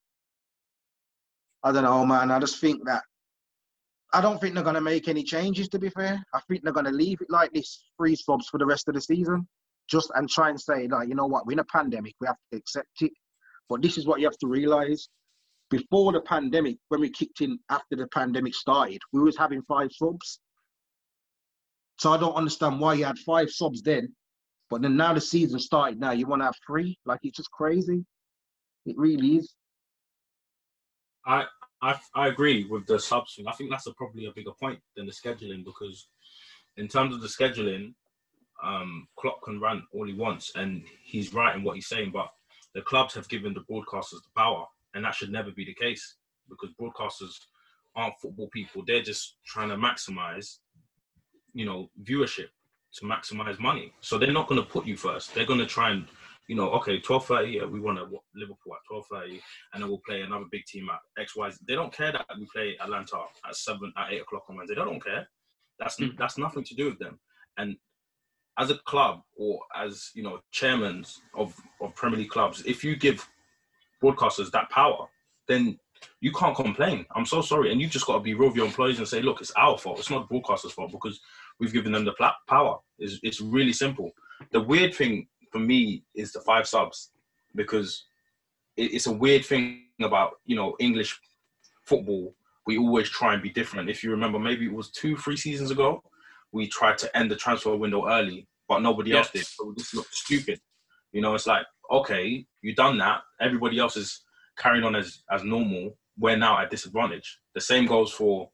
I don't know, man. I just think that I don't think they're going to make any changes, to be fair. I think they're going to leave it like this, three subs for the rest of the season, just and try and say, like, you know what, we're in a pandemic, we have to accept it. But this is what you have to realise. Before the pandemic, when we kicked in after the pandemic started, we was having five subs. So I don't understand why you had five subs then, but then now the season started, now you want to have three? Like, it's just crazy. It really is. I I I agree with the subs thing. I think that's a, probably a bigger point than the scheduling, because in terms of the scheduling, um, Klopp can rant all he wants, and he's right in what he's saying. But the clubs have given the broadcasters the power, and that should never be the case, because broadcasters aren't football people. They're just trying to maximize, you know, viewership, to maximize money. So they're not going to put you first. They're going to try and, you know, okay, twelve thirty, yeah, we want to Liverpool at twelve thirty, and then we'll play another big team at X Y Z. They don't care that we play Atlanta at seven, at eight o'clock on Wednesday. They don't care. That's mm. that's nothing to do with them. And as a club, or as, you know, chairmen of, of Premier League clubs, if you give broadcasters that power, then you can't complain. I'm so sorry. And you've just got to be real with your employees and say, look, it's our fault. It's not the broadcasters' fault, because we've given them the power. It's, it's really simple. The weird thing for me is the five subs, because it, it's a weird thing about, you know, English football. We always try and be different. If you remember, maybe it was two, three seasons ago, we tried to end the transfer window early, but nobody yes. else did. So this looked stupid. You know, it's like, okay, you've done that. Everybody else is carrying on as, as normal. We're now at disadvantage. The same goes for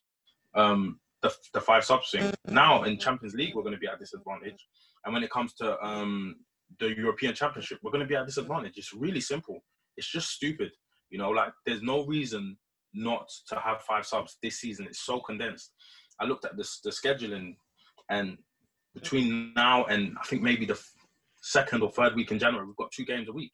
um, the the five subs thing. Now in Champions League, we're going to be at disadvantage. And when it comes to um, the European Championship, we're going to be at disadvantage. It's really simple. It's just stupid. You know, like, there's no reason not to have five subs this season. It's so condensed. I looked at this, the scheduling, and between now and I think maybe the second or third week in January, we've got two games a week.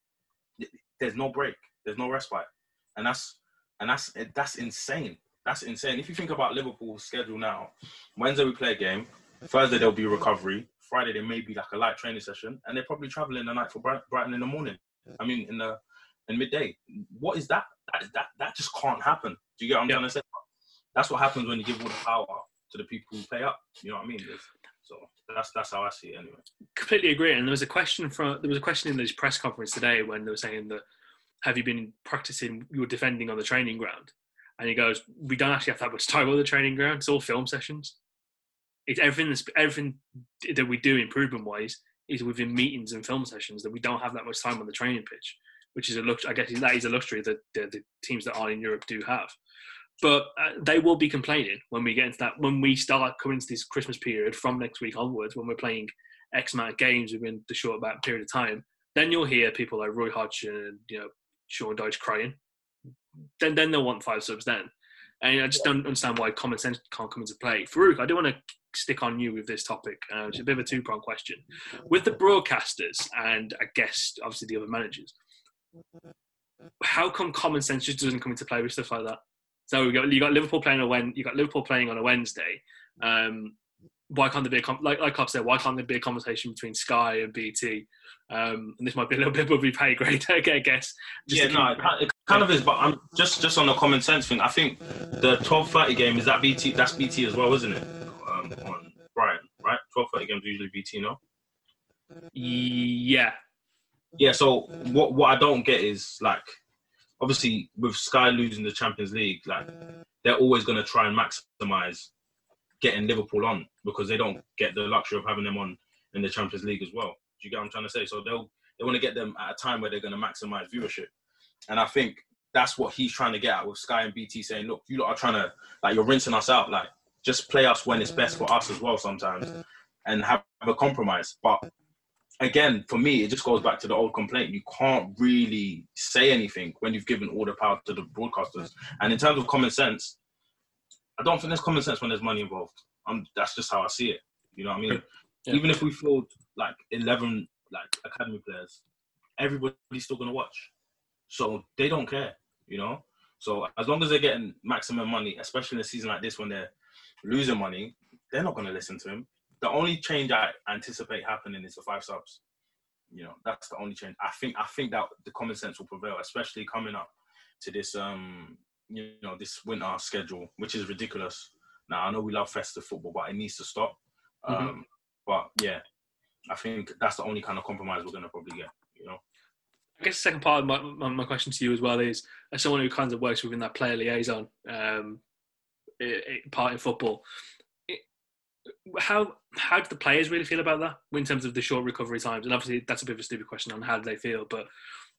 There's no break. There's no respite. And that's and that's that's insane. That's insane. If you think about Liverpool's schedule now, Wednesday we play a game, Thursday there'll be recovery, Friday there may be like a light training session, and they're probably traveling the night for Brighton in the morning. I mean, in the in midday. What is that? That that, that just can't happen. Do you get what I'm yeah. trying to say? That's what happens when you give all the power to the people who play up. You know what I mean? There's, so that's that's how I see it anyway. Completely agree. And there was a question from there was a question in this press conference today when they were saying that, have you been practicing your defending on the training ground? And he goes, we don't actually have that much time on the training ground. It's all film sessions. It's everything that's, everything that we do improvement wise is within meetings and film sessions, that we don't have that much time on the training pitch, which is a lux- I guess that is a luxury that the, the teams that are in Europe do have. But uh, they will be complaining when we get into that, when we start coming into this Christmas period from next week onwards, when we're playing X amount of games within the short amount period of time. Then you'll hear people like Roy Hodgson and, you know, Sean Dyche crying. Then then they'll want five subs then. And I just don't understand why common sense can't come into play. Farouk, I do want to stick on you with this topic. Uh, it's a bit of a two-pronged question. With the broadcasters and, I guess, obviously the other managers, how come common sense just doesn't come into play with stuff like that? So you got you got Liverpool playing on when you got Liverpool playing on a Wednesday. Um, why can't there be a like like Klopp said? Why can't there be a conversation between Sky and B T? Um, and this might be a little bit above your pay grade, I guess. Just yeah, no, it kind of is. But I'm just just on the common sense thing. I think the twelve thirty game is that B T. That's B T as well, isn't it? Um, on Brighton, right? twelve thirty games usually B T, no? Yeah. Yeah. So what what I don't get is, like, obviously with Sky losing the Champions League, like, they're always going to try and maximise getting Liverpool on, because they don't get the luxury of having them on in the Champions League as well. Do you get what I'm trying to say? So they'll they want to get them at a time where they're going to maximise viewership. And I think that's what he's trying to get at with Sky and B T, saying, look, you lot are trying to, like, you're rinsing us out. Like, just play us when it's best for us as well sometimes, and have a compromise. But again, for me, it just goes back to the old complaint. You can't really say anything when you've given all the power to the broadcasters. And in terms of common sense, I don't think there's common sense when there's money involved. Um, that's just how I see it. You know what I mean? Yeah. Even if we filled like eleven like academy players, everybody's still gonna watch. So they don't care, you know. So as long as they're getting maximum money, especially in a season like this when they're losing money, they're not gonna listen to him. The only change I anticipate happening is the five subs. You know, that's the only change. I think I think that the common sense will prevail, especially coming up to this um you know this winter schedule, which is ridiculous. Now I know we love festive football, but it needs to stop. Mm-hmm. Um, but yeah, I think that's the only kind of compromise we're gonna probably get. You know. I guess the second part of my, my, my question to you as well is, as someone who kind of works within that player liaison um, it, it, part in football, it, how how do the players really feel about that in terms of the short recovery times? And obviously that's a bit of a stupid question on how do they feel, but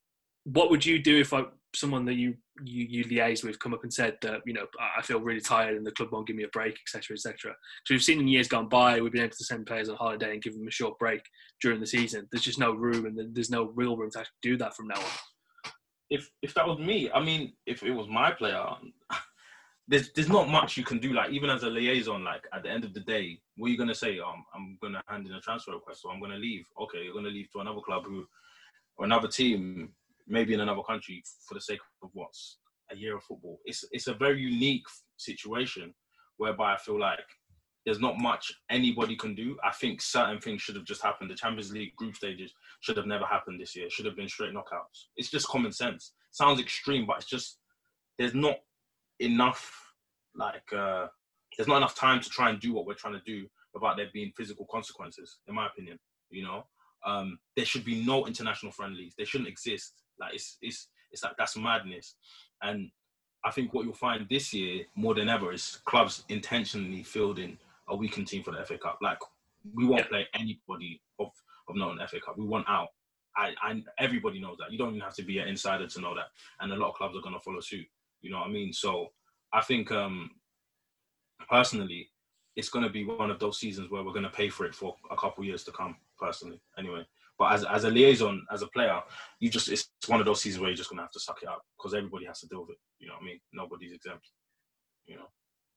what would you do if like someone that you, you you liaise with come up and said that, you know, I feel really tired and the club won't give me a break, et cetera, et cetera. So we've seen in years gone by, we've been able to send players on holiday and give them a short break during the season. There's just no room, and there's no real room to actually do that from now on. If if that was me, I mean, if it was my player, there's there's not much you can do. Like, even as a liaison, like at the end of the day, what are you gonna say? Um, I'm gonna hand in a transfer request, or I'm gonna leave. Okay, you're gonna leave to another club who, or another team, maybe in another country, for the sake of what's a year of football. It's it's a very unique situation whereby I feel like there's not much anybody can do. I think certain things should have just happened. The Champions League group stages should have never happened this year. It should have been straight knockouts. It's just common sense. Sounds extreme, but it's just, there's not enough, like, uh, there's not enough time to try and do what we're trying to do without there being physical consequences, in my opinion, you know? Um, there should be no international friendlies. They shouldn't exist. Like, it's, it's, it's like, that's madness. And I think what you'll find this year, more than ever, is clubs intentionally fielding a weakened team for the F A Cup. Like, we won't play anybody of, of not an F A Cup. We want out. I, I, everybody knows that. You don't even have to be an insider to know that. And a lot of clubs are going to follow suit. You know what I mean? So I think, um, personally, it's going to be one of those seasons where we're going to pay for it for a couple of years to come, personally, anyway. But as as a liaison, as a player, you just it's one of those seasons where you're just going to have to suck it up because everybody has to deal with it. You know what I mean? Nobody's exempt, you know?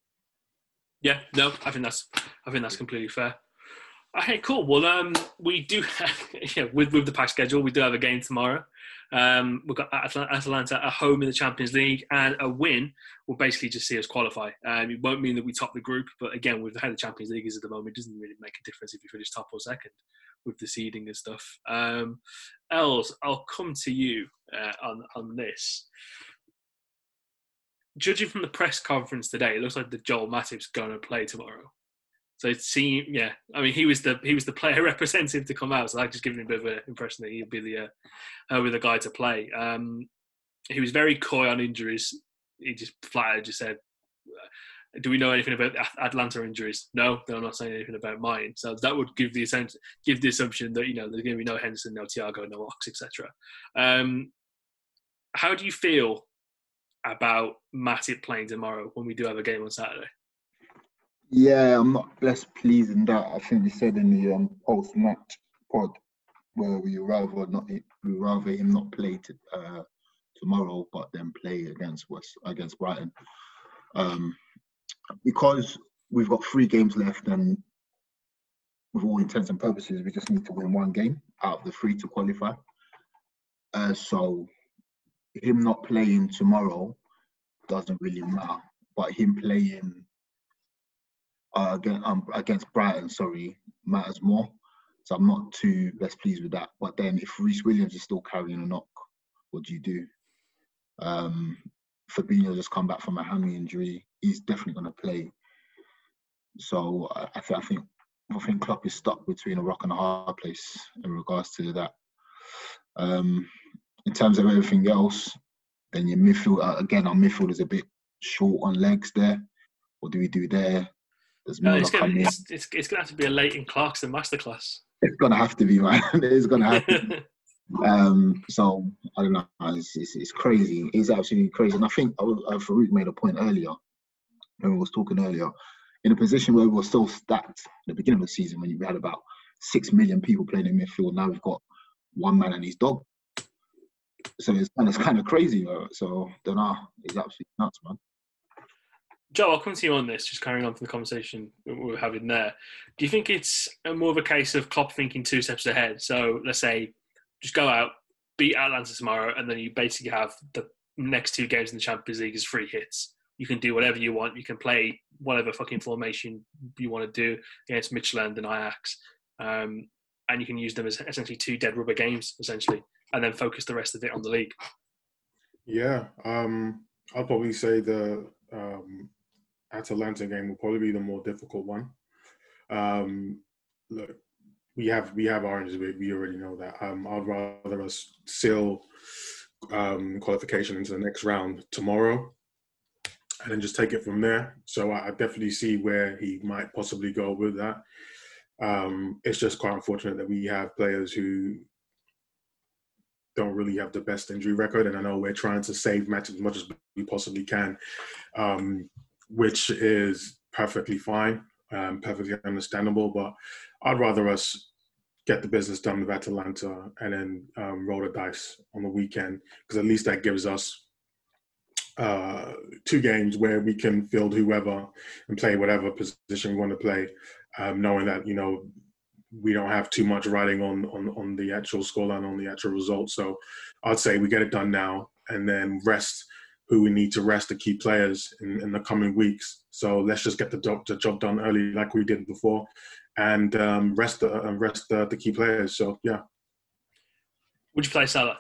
Yeah, no, I think that's I think that's completely fair. Okay, cool. Well, um, we do have, yeah, with with the pack schedule, we do have a game tomorrow. Um, we've got Atalanta at home in the Champions League, and a win will basically just see us qualify. Um, it won't mean that we top the group, but again, with how the Champions League is at the moment, it doesn't really make a difference if you finish top or second with the seeding and stuff. Um, Els, I'll come to you uh, on on this. Judging from the press conference today, it looks like that Joel Matip's going to play tomorrow. So it seemed, yeah. I mean, he was the he was the player representative to come out, so that just gives me a bit of an impression that he'll be the uh, uh, be the guy to play. Um, he was very coy on injuries. He just flat out just said, "Do we know anything about Atlanta injuries?" No, they're not saying anything about mine. So that would give the give the assumption that, you know, there's going to be no Henderson, no Thiago, no Ox, et cetera. Um, how do you feel about Matip playing tomorrow when we do have a game on Saturday? Yeah, I'm not less pleased in that. I think we said in the um, post-match pod where we rather not we rather him not play to, uh, tomorrow, but then play against West against Brighton, um, because we've got three games left, and with all intents and purposes, we just need to win one game out of the three to qualify. Uh, so him not playing tomorrow doesn't really matter, but him playing Uh, against, um, against Brighton, sorry, matters more. So I'm not too less pleased with that. But then if Reece Williams is still carrying a knock, what do you do? Um, Fabinho just come back from a hammy injury. He's definitely going to play. So I, I, th- I think I think Klopp is stuck between a rock and a hard place in regards to that. Um, in terms of everything else, then your midfield, uh, again, our midfield is a bit short on legs there. What do we do there? No, it's, gonna, it's, it's, it's gonna have to be a Leighton Clarkson masterclass. It's gonna have to be, man. It's gonna have to be. um, so I don't know. It's, it's, it's crazy. It's absolutely crazy. And I think uh, Farouk made a point earlier when we was talking earlier. In a position where we were so stacked at the beginning of the season, when we had about six million people playing in midfield, now we've got one man and his dog. So it's kind of, it's kind of crazy. Bro. So I don't know. It's absolutely nuts, man. Joe, I'll come to you on this, just carrying on from the conversation we were having there. Do you think it's more of a case of Klopp thinking two steps ahead? So let's say, just go out, beat Atlanta tomorrow, and then you basically have the next two games in the Champions League as free hits. You can do whatever you want. You can play whatever fucking formation you want to do against Midtjylland and Ajax. Um, and you can use them as essentially two dead rubber games, essentially, and then focus the rest of it on the league. Yeah, um, I'll probably say the... Um, Atalanta game will probably be the more difficult one. Um, look, we have we have oranges. We, we already know that. Um, I'd rather us seal um, qualification into the next round tomorrow, and then just take it from there. So I, I definitely see where he might possibly go with that. Um, it's just quite unfortunate that we have players who don't really have the best injury record, and I know we're trying to save matches as much as we possibly can, um, which is perfectly fine, um, perfectly understandable. But I'd rather us get the business done with Atalanta and then um, roll the dice on the weekend, because at least that gives us uh, two games where we can field whoever and play whatever position we want to play, um, knowing that, you know, we don't have too much riding on, on, on the actual scoreline, on the actual result. So I'd say we get it done now and then rest who we need to rest, the key players in, in the coming weeks. So let's just get the job, the job done early like we did before, and um, rest, the, uh, rest the, the key players. So, yeah. Would you play Salah?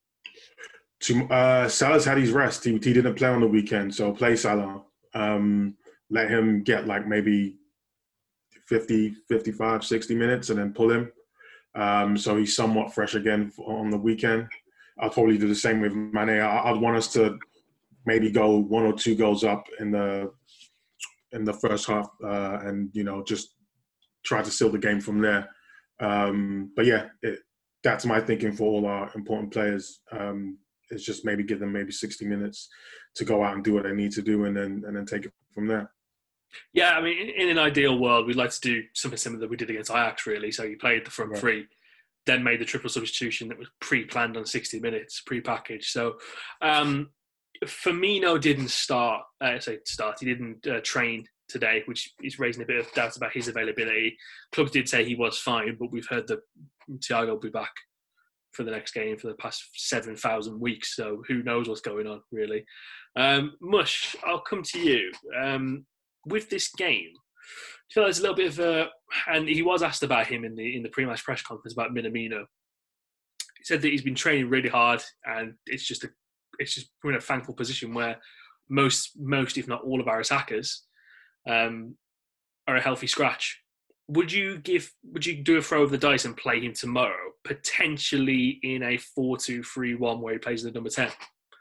To, uh, Salah's had his rest. He, he didn't play on the weekend, so play Salah. Um, let him get like maybe fifty, fifty-five, sixty minutes and then pull him. Um, so he's somewhat fresh again on the weekend. I'll probably do the same with Mane. I, I'd want us to maybe go one or two goals up in the in the first half uh, and, you know, just try to seal the game from there. Um, but yeah, it, that's my thinking for all our important players. Um, is just maybe give them maybe sixty minutes to go out and do what they need to do, and then and then take it from there. Yeah, I mean, in an ideal world, we'd like to do something similar that we did against Ajax, really. So you played the front right. three, then made the triple substitution that was pre-planned on sixty minutes, pre-packaged. So um, Firmino didn't start, uh, say start, he didn't uh, train today, which is raising a bit of doubt about his availability. Club did say he was fine, but we've heard that Thiago will be back for the next game for the past seven thousand weeks. So who knows what's going on, really. Um, Mush, I'll come to you. Um, with this game, I feel there's a little bit of a, and he was asked about him in the in the pre-match press conference about Minamino. He said that he's been training really hard, and it's just a, it's just we're in a thankful position where most, most if not all of our attackers um, are a healthy scratch. Would you give? Would you do a throw of the dice and play him tomorrow, potentially in a four two three one where he plays the number ten?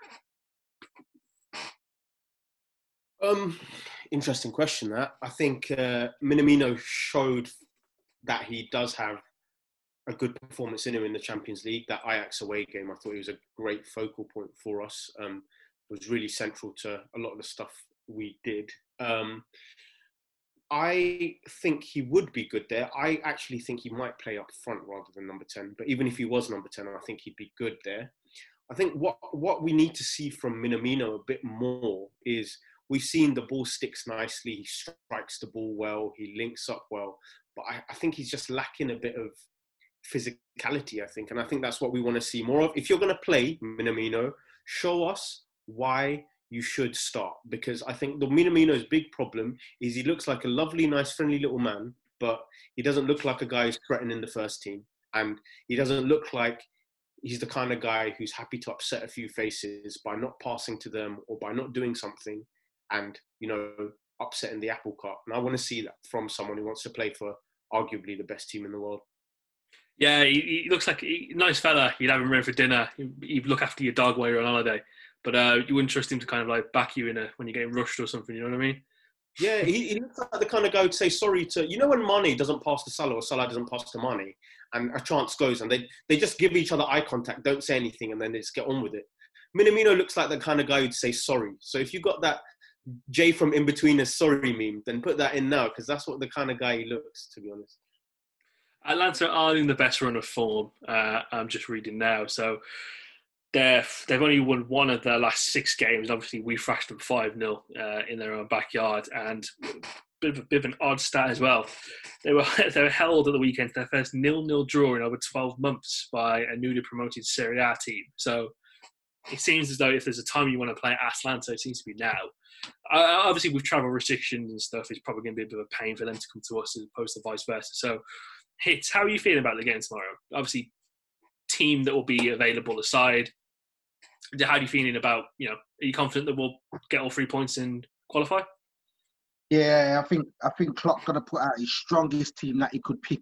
Um. Interesting question, that. I think uh, Minamino showed that he does have a good performance in him in the Champions League. That Ajax away game, I thought he was a great focal point for us. Um, was really central to a lot of the stuff we did. Um, I think he would be good there. I actually think he might play up front rather than number ten. But even if he was number ten, I think he'd be good there. I think what, what we need to see from Minamino a bit more is, we've seen the ball sticks nicely, he strikes the ball well, he links up well, but I, I think he's just lacking a bit of physicality, I think. And I think that's what we want to see more of. If you're going to play Minamino, show us why you should start. Because I think the Minamino's big problem is he looks like a lovely, nice, friendly little man, but he doesn't look like a guy who's threatening the first team. And he doesn't look like he's the kind of guy who's happy to upset a few faces by not passing to them or by not doing something and, you know, upsetting the apple cart. And I want to see that from someone who wants to play for arguably the best team in the world. Yeah, he, he looks like a nice fella. You'd have him around for dinner. He'd look after your dog while you're on holiday. But uh, you wouldn't trust him to kind of like back you in a, when you're getting rushed or something, you know what I mean? Yeah, he, he looks like the kind of guy who'd say sorry to, you know, when Mane doesn't pass to Salah or Salah doesn't pass to Mane and a chance goes and they, they just give each other eye contact, don't say anything, and then they just get on with it. Minamino looks like the kind of guy who'd say sorry. So if you got that Jay from In Between Us sorry meme, then put that in now, because that's what the kind of guy he looks, to be honest. Atlanta are in the best run of form. Uh, I'm just reading now. So they're, they've only won one of their last six games. Obviously, we thrashed them five nil uh, in their own backyard. And a bit of, a bit of an odd stat as well. They were they were held at the weekend to their first nil nil draw in over twelve months by a newly promoted Serie A team. So it seems as though if there's a time you want to play Atlanta, it seems to be now. Uh, obviously, with travel restrictions and stuff, it's probably going to be a bit of a pain for them to come to us as opposed to vice versa. So, Hits, how are you feeling about the game tomorrow? Obviously, team that will be available aside. How are you feeling about, you know, are you confident that we'll get all three points and qualify? Yeah, I think I think Klopp's going to put out his strongest team that he could pick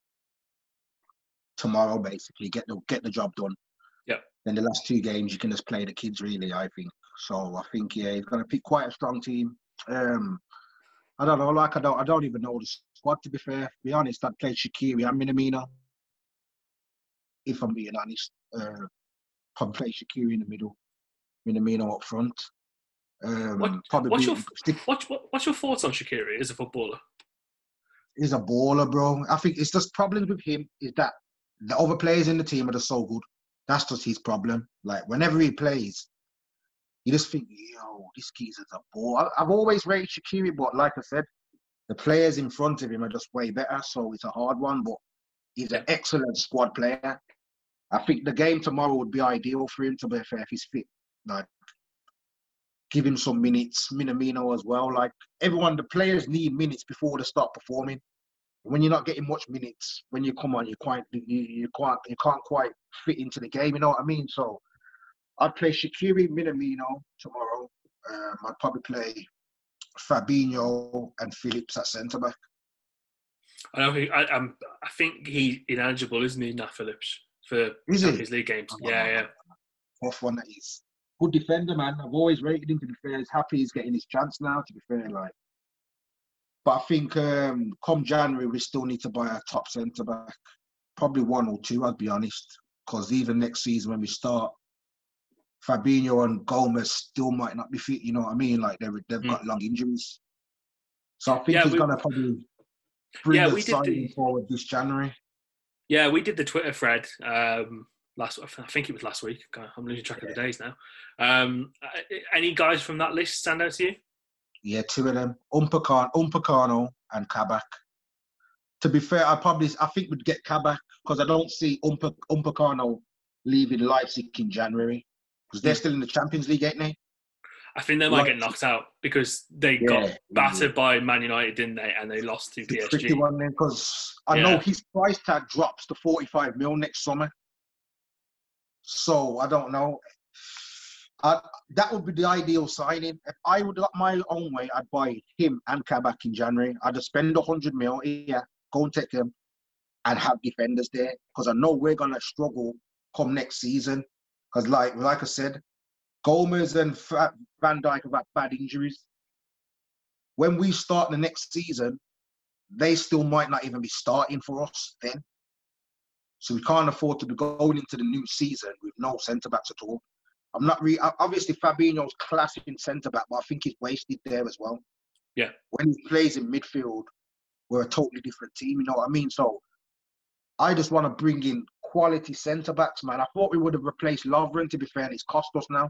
tomorrow, basically, get the get the job done. Yeah. Then the last two games, you can just play the kids, really, I think. So I think, yeah, he's going to pick quite a strong team. Um, I don't know, like I don't, I don't even know the squad, to be fair. To be honest, I'd play Shaqiri and Minamino, if I'm being honest. Uh, Probably play Shaqiri in the middle, Minamino up front. Um, what, probably what's, be, your, stick, what, what, what's your thoughts on Shaqiri as a footballer? He's a baller, bro. I think it's just problems with him is that the other players in the team are just so good. That's just his problem. Like, whenever he plays, you just think, yo, this geezer's a ball. I, I've always rated Shaqiri, but like I said, the players in front of him are just way better, so it's a hard one, but he's an excellent squad player. I think the game tomorrow would be ideal for him, to be fair, if he's fit. Like, give him some minutes, Minamino as well. Like, everyone, the players need minutes before they start performing. When you're not getting much minutes, when you come on, you quite you, you can't you can't quite fit into the game. You know what I mean? So I'd play Shaqiri, Minamino tomorrow. Um, I'd probably play Fabinho and Phillips at centre back. I know. He, I, I'm. I think he's ineligible, isn't he, Nat Phillips, for Is Champions he? League games? Oh, yeah, yeah. Tough one that is. Good defender, man. I've always rated him. To be fair, he's happy he's getting his chance now. To be fair, like. But I think um, come January, we still need to buy a top centre back. Probably one or two, I'll be honest. Because even next season when we start, Fabinho and Gomez still might not be fit. You know what I mean? Like, they've, they've mm. got long injuries. So I think yeah, he's going to probably bring yeah, the signing the, forward this January. Yeah, we did the Twitter thread um, last. I think it was last week. I'm losing track yeah. of the days now. Um, any guys from that list stand out to you? Yeah, two of them, Upamecano and Kabak. To be fair, I probably, I think we'd get Kabak because I don't see Upamecano leaving Leipzig in January because they're still in the Champions League, ain't they? I think they might Leipzig. get knocked out because they yeah, got battered yeah. by Man United, didn't they? And they lost to it's P S G. Tricky one then because I yeah. know his price tag drops to forty-five mil next summer. So I don't know. Uh, that would be the ideal signing. If I would look my own way, I'd buy him and Kabak in January. I'd just spend one hundred mil here, go and take him, and have defenders there. Because I know we're going to struggle come next season. Because like like I said, Gomez and Van Dijk have had bad injuries. When we start the next season, they still might not even be starting for us then. So we can't afford to be going into the new season with no centre-backs at all. I'm not really, obviously Fabinho's classic in centre-back, but I think he's wasted there as well. Yeah. When he plays in midfield, we're a totally different team, you know what I mean? So I just want to bring in quality centre-backs, man. I thought we would have replaced Lovren, to be fair, and it's cost us now.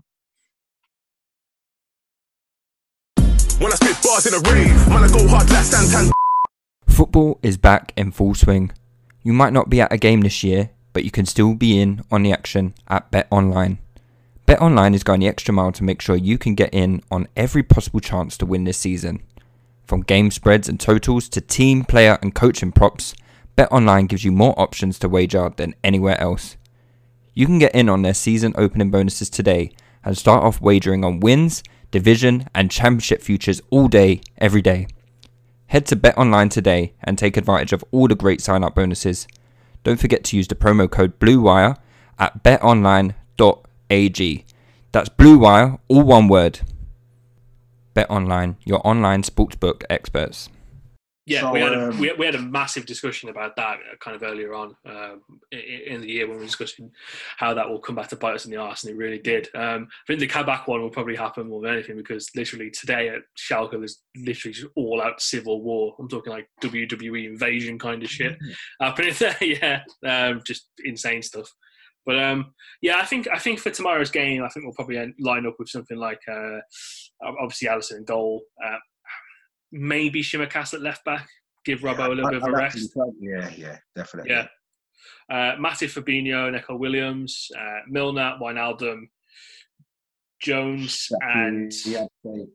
When I spit bars in a rave, man, I go hard like Santan. Football is back in full swing. You might not be at a game this year, but you can still be in on the action at BetOnline. BetOnline is going the extra mile to make sure you can get in on every possible chance to win this season. From game spreads and totals to team, player and coaching props, BetOnline gives you more options to wager than anywhere else. You can get in on their season opening bonuses today and start off wagering on wins, division and championship futures all day, every day. Head to BetOnline today and take advantage of all the great sign-up bonuses. Don't forget to use the promo code BLUEWIRE at bet online dot a g. That's BLUEWIRE, all one word. BetOnline, your online sportsbook experts. Yeah, so, we, had a, um, we, we had a massive discussion about that kind of earlier on um, in, in the year when we were discussing how that will come back to bite us in the arse, and it really did. Um, I think the Kabak one will probably happen more than anything because literally today at Schalke there's literally just all-out civil war. I'm talking like W W E invasion kind of shit happening there. Yeah, um, just insane stuff. But um, yeah, I think I think for tomorrow's game, I think we'll probably line up with something like uh, obviously Alisson in goal. Uh, Maybe Shimmer-Castle at left back. Give Robbo yeah, a little I, bit of a rest. Yeah, yeah, definitely. Yeah. Uh, Matip, Fabinho, Neco Williams, uh, Milner, Wijnaldum, Jones, and yeah,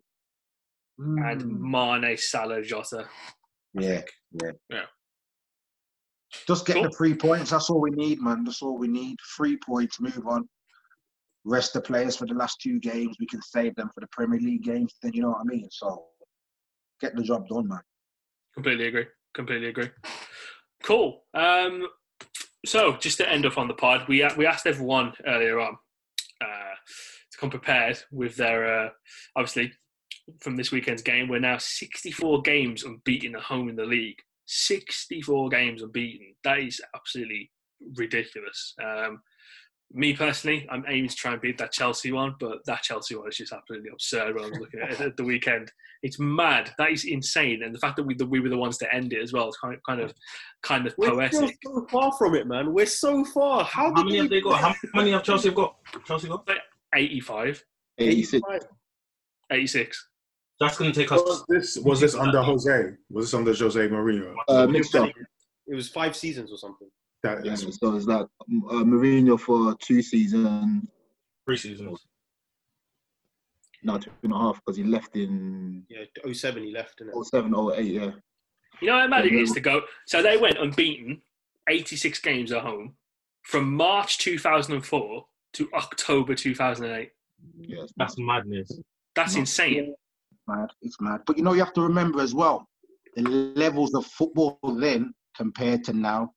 mm. and Mane, Salah, Jota. Yeah, yeah, yeah. Just get cool. the three points. That's all we need, man. That's all we need. Three points. Move on. Rest the players for the last two games. We can save them for the Premier League games. Then you know what I mean. So. Get the job done, man. Completely agree. Completely agree. Cool. Um, so, just to end off on the pod, we we asked everyone earlier on uh, to come prepared with their, uh, obviously, from this weekend's game, we're now sixty-four games unbeaten at home in the league. sixty-four games unbeaten. That is absolutely ridiculous. Um, Me personally, I'm aiming to try and beat that Chelsea one, but that Chelsea one is just absolutely absurd when I was looking at it at the weekend. It's mad. That is insane. And the fact that we, that we were the ones to end it as well is kind of kind of, kind of We're poetic. still so far from it, man. We're so far. How, How many have they got? How many have Chelsea have got? Chelsea got? Like eighty-five. eighty-six. eighty-six. That's going to take us. Was this was this under Jose? Was this under Jose Mourinho? Uh, mixture. It was five seasons or something. That Yeah, is so it's like uh, Mourinho for two seasons. Three seasons. No, two and a half because he left in Yeah, oh seven he left, didn't it? oh seven, oh eight, yeah. You know how mad it is to go. So they went unbeaten, eighty-six games at home, from March two thousand four to October two thousand eight. Yes, That's madness. That's No. insane. Mad. It's mad. But you know, you have to remember as well the levels of football then compared to now.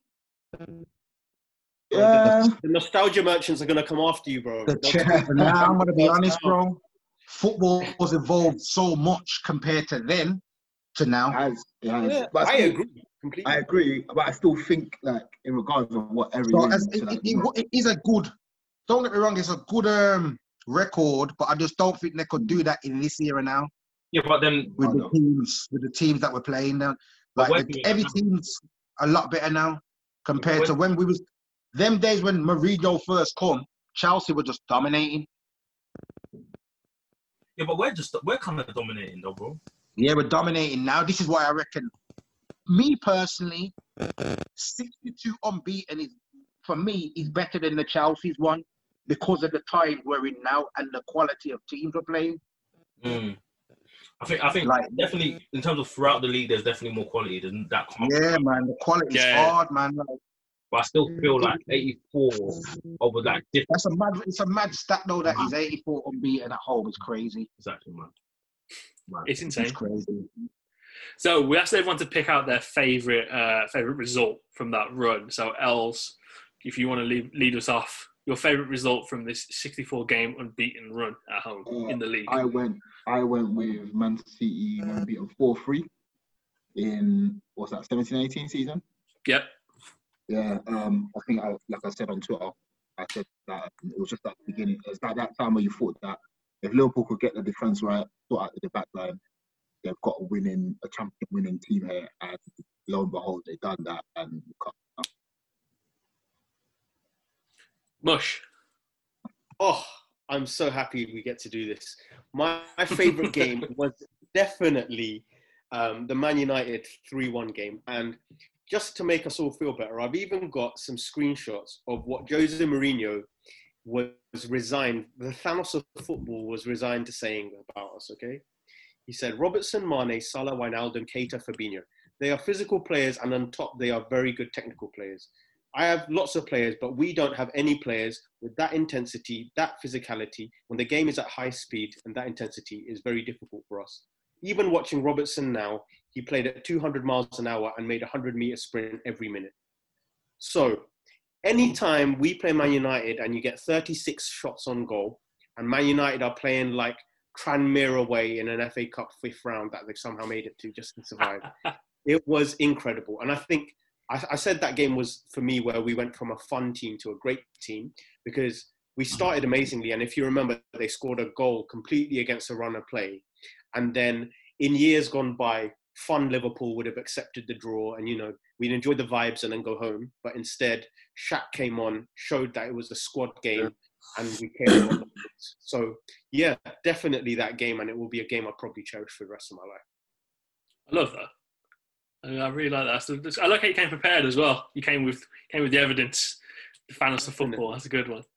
Yeah. The, the nostalgia merchants are going to come after you, bro. The ch- now, I'm going to be honest, bro. Football has evolved so much compared to then to now. It has, it has. Yeah, But I still- agree completely. I agree, but I still think like in regards of what every So win as, to it, that it, it, it is a good. Don't get me wrong. It's a good um, record, but I just don't think they could do that in this era now Yeah, but then with Oh, the no. teams with the teams that we're playing now. But Like when the, we- every team's a lot better now compared when- to when we was them days when Mourinho first come. Chelsea were just dominating. yeah, but we're just we're kind of dominating though, bro. Yeah, we're dominating now. This is why I reckon, me personally, sixty-two unbeaten is, for me, is better than the Chelsea's one because of the time we're in now and the quality of teams we're playing. Mm. I think I think Like- definitely in terms of throughout the league, there's definitely more quality than that. Yeah, man, the quality's Yeah. hard, man. Like, But I still feel like eighty-four over that different. that's a mad. It's a mad stat though that he's eighty-four unbeaten at home. It's crazy. Exactly, man. man. It's insane. It's crazy. So we asked everyone to pick out their favorite uh, favorite result from that run. So Els, if you want to lead, lead us off, your favorite result from this sixty-four game unbeaten run at home Uh, in the league. I went I went with Man City unbeaten four three in what's that seventeen eighteen season. Yep. Yeah, um, I think I, like I said on Twitter, I said that it was just at the beginning. It's at that time where you thought that if Liverpool could get the defense right, sort out the back line, they've got a winning, a champion winning team here, and lo and behold, they've done that and cut. Mush. Oh, I'm so happy we get to do this. My, my favorite game was definitely um, the Man United three one game. And just to make us all feel better, I've even got some screenshots of what Jose Mourinho was resigned, the Thanos of football was resigned to saying about us, okay? He said, Robertson, Mane, Salah, Wijnaldum, Keita, Fabinho. They are physical players, and on top, they are very good technical players. I have lots of players, but we don't have any players with that intensity, that physicality. When the game is at high speed and that intensity is very difficult for us. Even watching Robertson now, he played at two hundred miles an hour and made a one hundred meter sprint every minute. So anytime we play Man United and you get thirty-six shots on goal and Man United are playing like Tranmere away in an F A Cup fifth round that they somehow made it to just to survive, it was incredible. And I think I, I said that game was, for me, where we went from a fun team to a great team because we started amazingly. And if you remember, they scored a goal completely against a run of play. And then in years gone by, fun Liverpool would have accepted the draw and, you know, we'd enjoy the vibes and then go home. But instead, Shaq came on, showed that it was a squad game, and we came on. So, yeah, definitely that game, and it will be a game I'll probably cherish for the rest of my life. I love that. I, mean, I really like that. So, I like how you came prepared as well. You came with came with the evidence. The Thanos of football. That's a good one.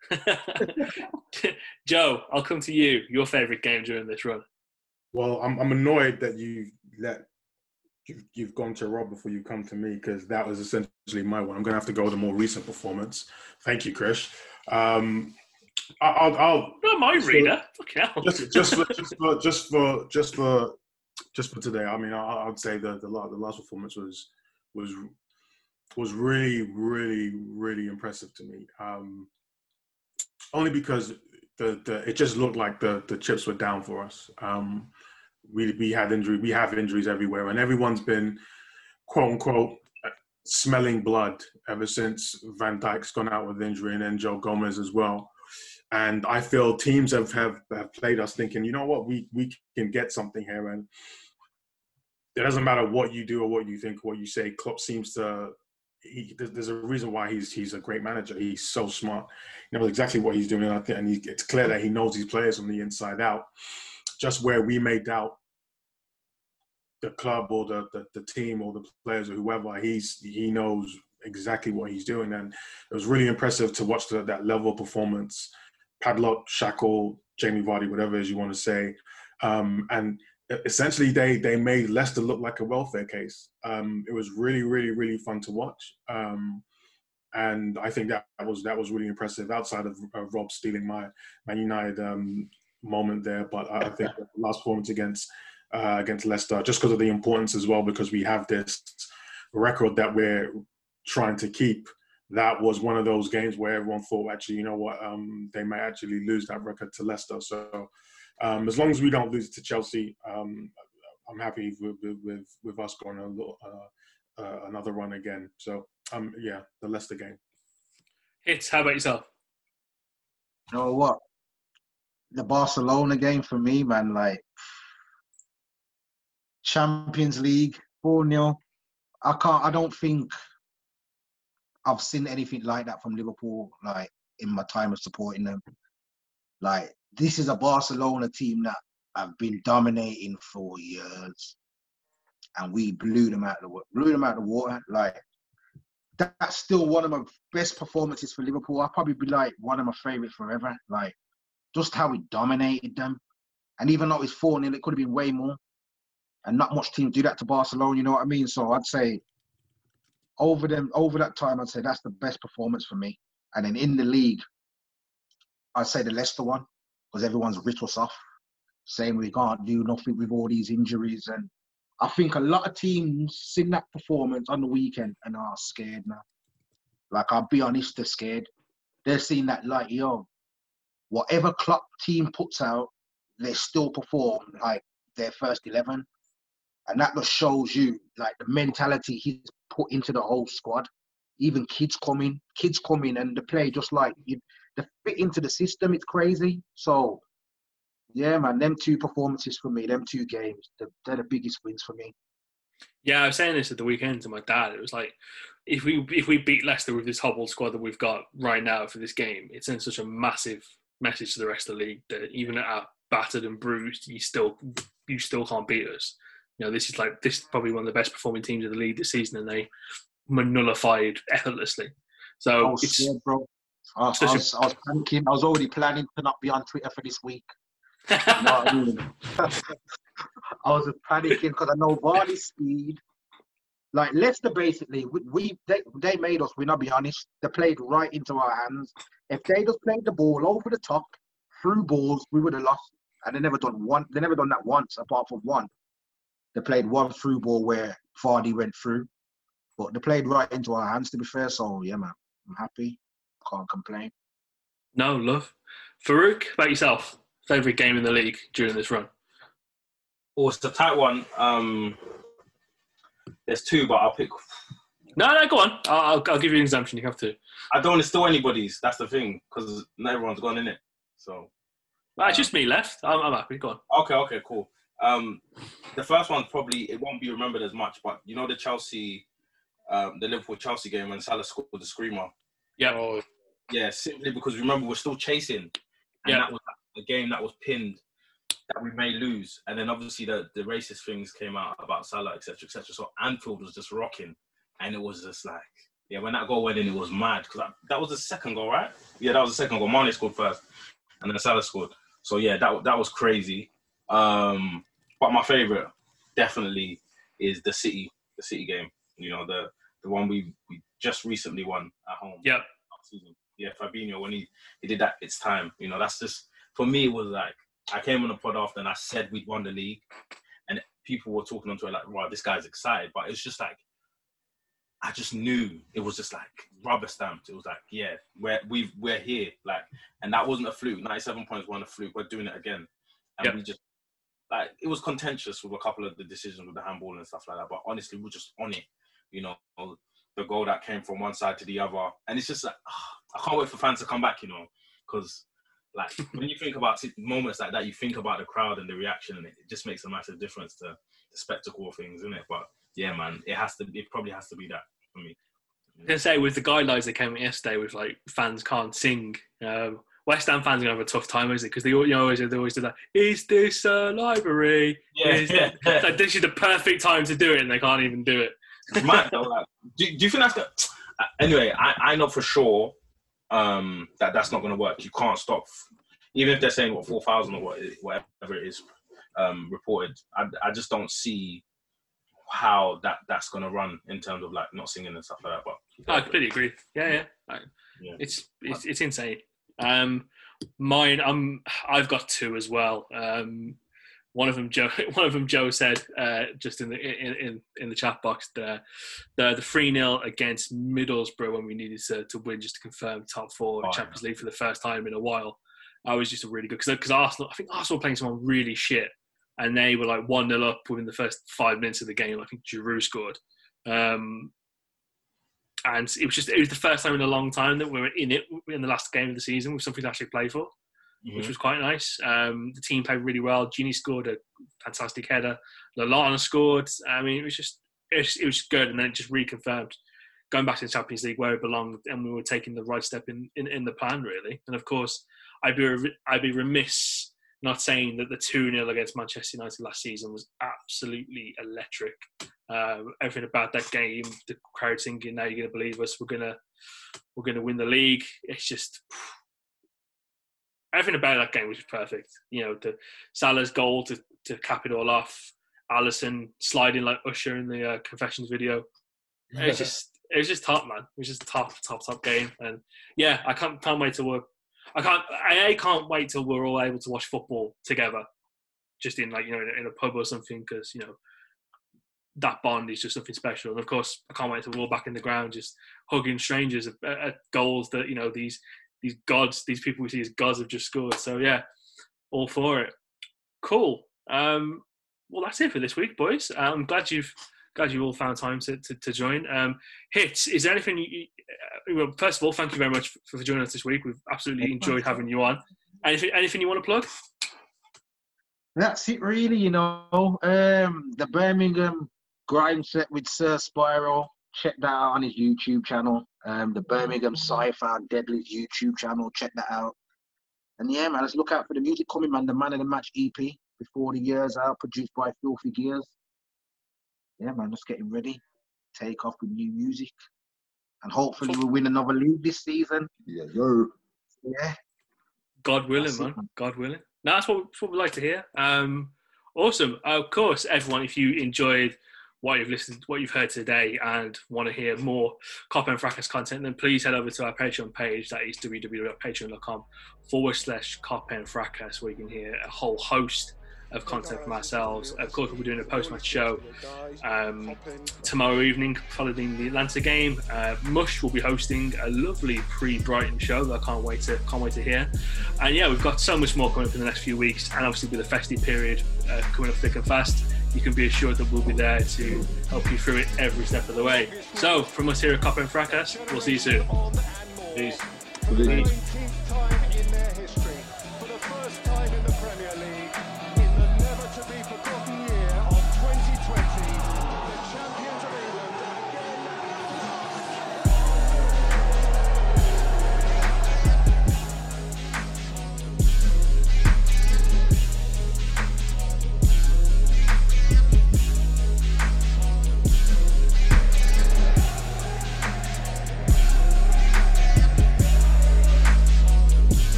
Joe, I'll come to you. Your favourite game during this run? Well, I'm I'm annoyed that you let you've, you've gone to Rob before you come to me because that was essentially my one. I'm going to have to go with a more recent performance. Thank you, Chris. Um, I'll, I'll not my so, reader. Fucking hell. Just just for just for just for just for just for today. I mean, I, I'd say the the last, the last performance was was was really really really impressive to me. Um, only because the the it just looked like the the chips were down for us. Um, we we had injury we have injuries everywhere, and everyone's been quote unquote smelling blood ever since Van Dijk's gone out with injury, and then Joe Gomez as well. And I feel teams have, have, have played us thinking, you know what, we, we can get something here. And it doesn't matter what you do or what you think, what you say. Klopp seems to, he, there's a reason why he's he's a great manager. He's so smart. He knows exactly what he's doing. And, I think, and he, it's clear that he knows his players from the inside out. Just where we may doubt the club or the, the, the team or the players or whoever, he's he knows exactly what he's doing. And it was really impressive to watch the, that level of performance. Padlock, Shackle, Jamie Vardy, whatever it is you want to say. Um, and essentially they they made Leicester look like a welfare case. Um, it was really, really, really fun to watch. Um, and I think that was that was really impressive outside of uh, Rob stealing my Man United um, moment there. But I think the last performance against uh, against Leicester, just because of the importance as well, because we have this record that we're trying to keep. That was one of those games where everyone thought, actually, you know what, um, they may actually lose that record to Leicester. So um, as long as we don't lose it to Chelsea, um, I'm happy with, with, with us going a little, uh, uh, another run again. So, um, yeah, the Leicester game. Hits, how about yourself? You know what? The Barcelona game for me, man, like, Champions League, four nil. I can't, I don't think I've seen anything like that from Liverpool, like, in my time of supporting them. Like, this is a Barcelona team that have been dominating for years. And we blew them out of the, blew them out of the water. Like, that, that's still one of my best performances for Liverpool. I'll probably be, like, one of my favourites forever. Like, just how we dominated them. And even though it's four nil, it could have been way more. And not much teams do that to Barcelona, you know what I mean? So I'd say, Over them, over that time, I'd say that's the best performance for me. And then in the league, I'd say the Leicester one, because everyone's written us off, saying we can't do nothing with all these injuries. And I think a lot of teams seen that performance on the weekend and are scared now. Like, I'll be honest, they're scared. They're seeing that, like, yo, whatever Klopp team puts out, they still perform like their first eleven. And that just shows you, like, the mentality he's put into the whole squad. Even kids come in, kids come in and they play just like, you, they fit into the system. It's crazy. So, yeah, man, them two performances for me, them two games, they're, they're the biggest wins for me. Yeah, I was saying this at the weekend to my dad. It was like, if we if we beat Leicester with this hobbled squad that we've got right now for this game, it sends such a massive message to the rest of the league that even at our battered and bruised, you still you still can't beat us. You know, this is like this is probably one of the best performing teams of the league this season, and they were nullified effortlessly. So I was it's scared, bro. I, I, was, I was panicking. I was already planning to not be on Twitter for this week. You know what I mean? I was panicking because I know Vardy's speed. Like, Leicester, basically, we, we they, they made us win. I'll be honest. They played right into our hands. If they just played the ball over the top, through balls, we would have lost. And they never done one. They never done that once, apart from one. They played one through ball where Vardy went through. But they played right into our hands, to be fair. So, yeah, man, I'm happy. Can't complain. No, love. Farouk, about yourself. Favourite game in the league during this run? Oh, it's a tight one. Um, there's two, but I'll pick... No, no, go on. I'll, I'll give you an exemption. You have to. I don't want to steal anybody's. That's the thing, because not everyone's gone in it. So... Well, it's just me left. I'm, I'm happy. Go on. Okay, okay, cool. Um, the first one probably, it won't be remembered as much, but you know the Chelsea, um, the Liverpool-Chelsea game when Salah scored the screamer? Yeah. Oh. Yeah, simply because remember we're still chasing. And yeah. that was a game that was pinned that we may lose. And then obviously the, the racist things came out about Salah, et cetera, et cetera. So Anfield was just rocking. And it was just like, yeah, when that goal went in, it was mad. Because that, that was the second goal, right? Yeah, that was the second goal. Mane scored first. And then Salah scored. So yeah, that that was crazy. Um, but my favourite definitely is the City, the City game. You know, the the one we, we just recently won at home. Yeah. Yeah, Fabinho, when he, he did that, it's time. You know, that's just, for me, it was like, I came on the pod after and I said we'd won the league. And people were talking onto it like, wow, this guy's excited. But it's just like, I just knew it was just like rubber stamped. It was like, yeah, we're we've we're here. Like, and that wasn't a fluke. ninety-seven points wasn't a fluke. We're doing it again. And yep. we just like it was contentious with a couple of the decisions with the handball and stuff like that. But honestly, we're just on it. You know, the goal that came from one side to the other. And it's just like, oh, I can't wait for fans to come back, you know, because like when you think about moments like that, you think about the crowd and the reaction, and it just makes a massive difference to the spectacle of things, isn't it? But yeah, man, it has to. It probably has to be that for me. I was gonna say, with the guidelines that came out yesterday, with like fans can't sing. Um, West Ham fans are gonna have a tough time, is it? Because they, you know, always they always do that. Is this a library? Yeah, is yeah. That, like, this is the perfect time to do it, and they can't even do it. It's mad, though, like, do, do you think that's the... Anyway, I, I know for sure um, that that's not going to work. You can't stop, even if they're saying what four thousand or what, whatever it is um, reported. I, I just don't see how that that's going to run in terms of like not singing and stuff like that. But oh, I completely agree. Yeah, yeah. Like, yeah. It's it's it's insane. Um, mine, I'm I've got two as well. Um, One of them, Joe. One of them, Joe said uh, just in the in, in in the chat box the the the three nil against Middlesbrough when we needed to, to win just to confirm top four oh, Champions yeah. League for the first time in a while. I was just a really good because because Arsenal. I think Arsenal were playing someone really shit, and they were like one nil up within the first five minutes of the game. I think Giroud scored, um, and it was just it was the first time in a long time that we were in it in the last game of the season with something to actually play for. Mm-hmm. Which was quite nice. Um, the team played really well. Gini scored a fantastic header. Lallana scored. I mean, it was just it was, it was good, and then it just reconfirmed going back to the Champions League where it belonged, and we were taking the right step in, in, in the plan, really. And of course, I'd be I'd be remiss not saying that the two nil against Manchester United last season was absolutely electric. Um, everything about that game, the crowd singing, "Now you're going to believe us. We're gonna we're gonna win the league." It's just. Everything about that game was perfect. You know, the Salah's goal to, to cap it all off, Alisson sliding like Usher in the uh, Confessions video. It was just, it was just top, man. It was just a top, top, top game. And yeah, I can't, can't wait to work. I can't, I can't wait till we're all able to watch football together, just in like you know in a, in a pub or something, because you know that bond is just something special. And of course, I can't wait till we're all back in the ground, just hugging strangers at, at goals that you know these. These gods, these people we see as gods have just scored. So, yeah, all for it. Cool. Um, well, that's it for this week, boys. Uh, I'm glad you've glad you all found time to, to, to join. Um, Hits, is there anything you... Uh, well, first of all, thank you very much for, for joining us this week. We've absolutely enjoyed having you on. Anything, anything you want to plug? That's it, really, you know. Um, the Birmingham Grime Set with Sir Spyro. Check that out on his YouTube channel. Um, the Birmingham Sci-Fi Deadlift YouTube channel. Check that out. And yeah, man, let's look out for the music coming, man. The Man of the Match E P before the year's out, produced by Filthy Gears. Yeah, man, let's get him ready. Take off with new music. And hopefully we'll win another league this season. Yeah, yo. Yeah. God willing, man. God willing. No, that's what, that's what we like to hear. Um, awesome. Of course, everyone, if you enjoyed what you've listened, what you've heard today, and want to hear more Copper and Fracas content, then please head over to our Patreon page. That is www.patreon.com forward slash Copper and Fracas, where you can hear a whole host of content from ourselves. Of course, we'll be doing a post-match show um, tomorrow evening following the Atlanta game. Uh, Mush will be hosting a lovely pre-Brighton show that I can't wait to can't wait to hear. And yeah, we've got so much more coming up in the next few weeks, and obviously with the festive period uh, coming up thick and fast, you can be assured that we'll be there to help you through it every step of the way. So, from us here at Copper and Fracas, we'll see you soon. Peace. Peace.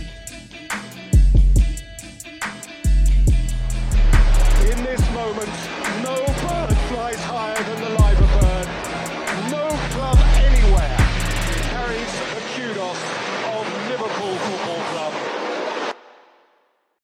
Moments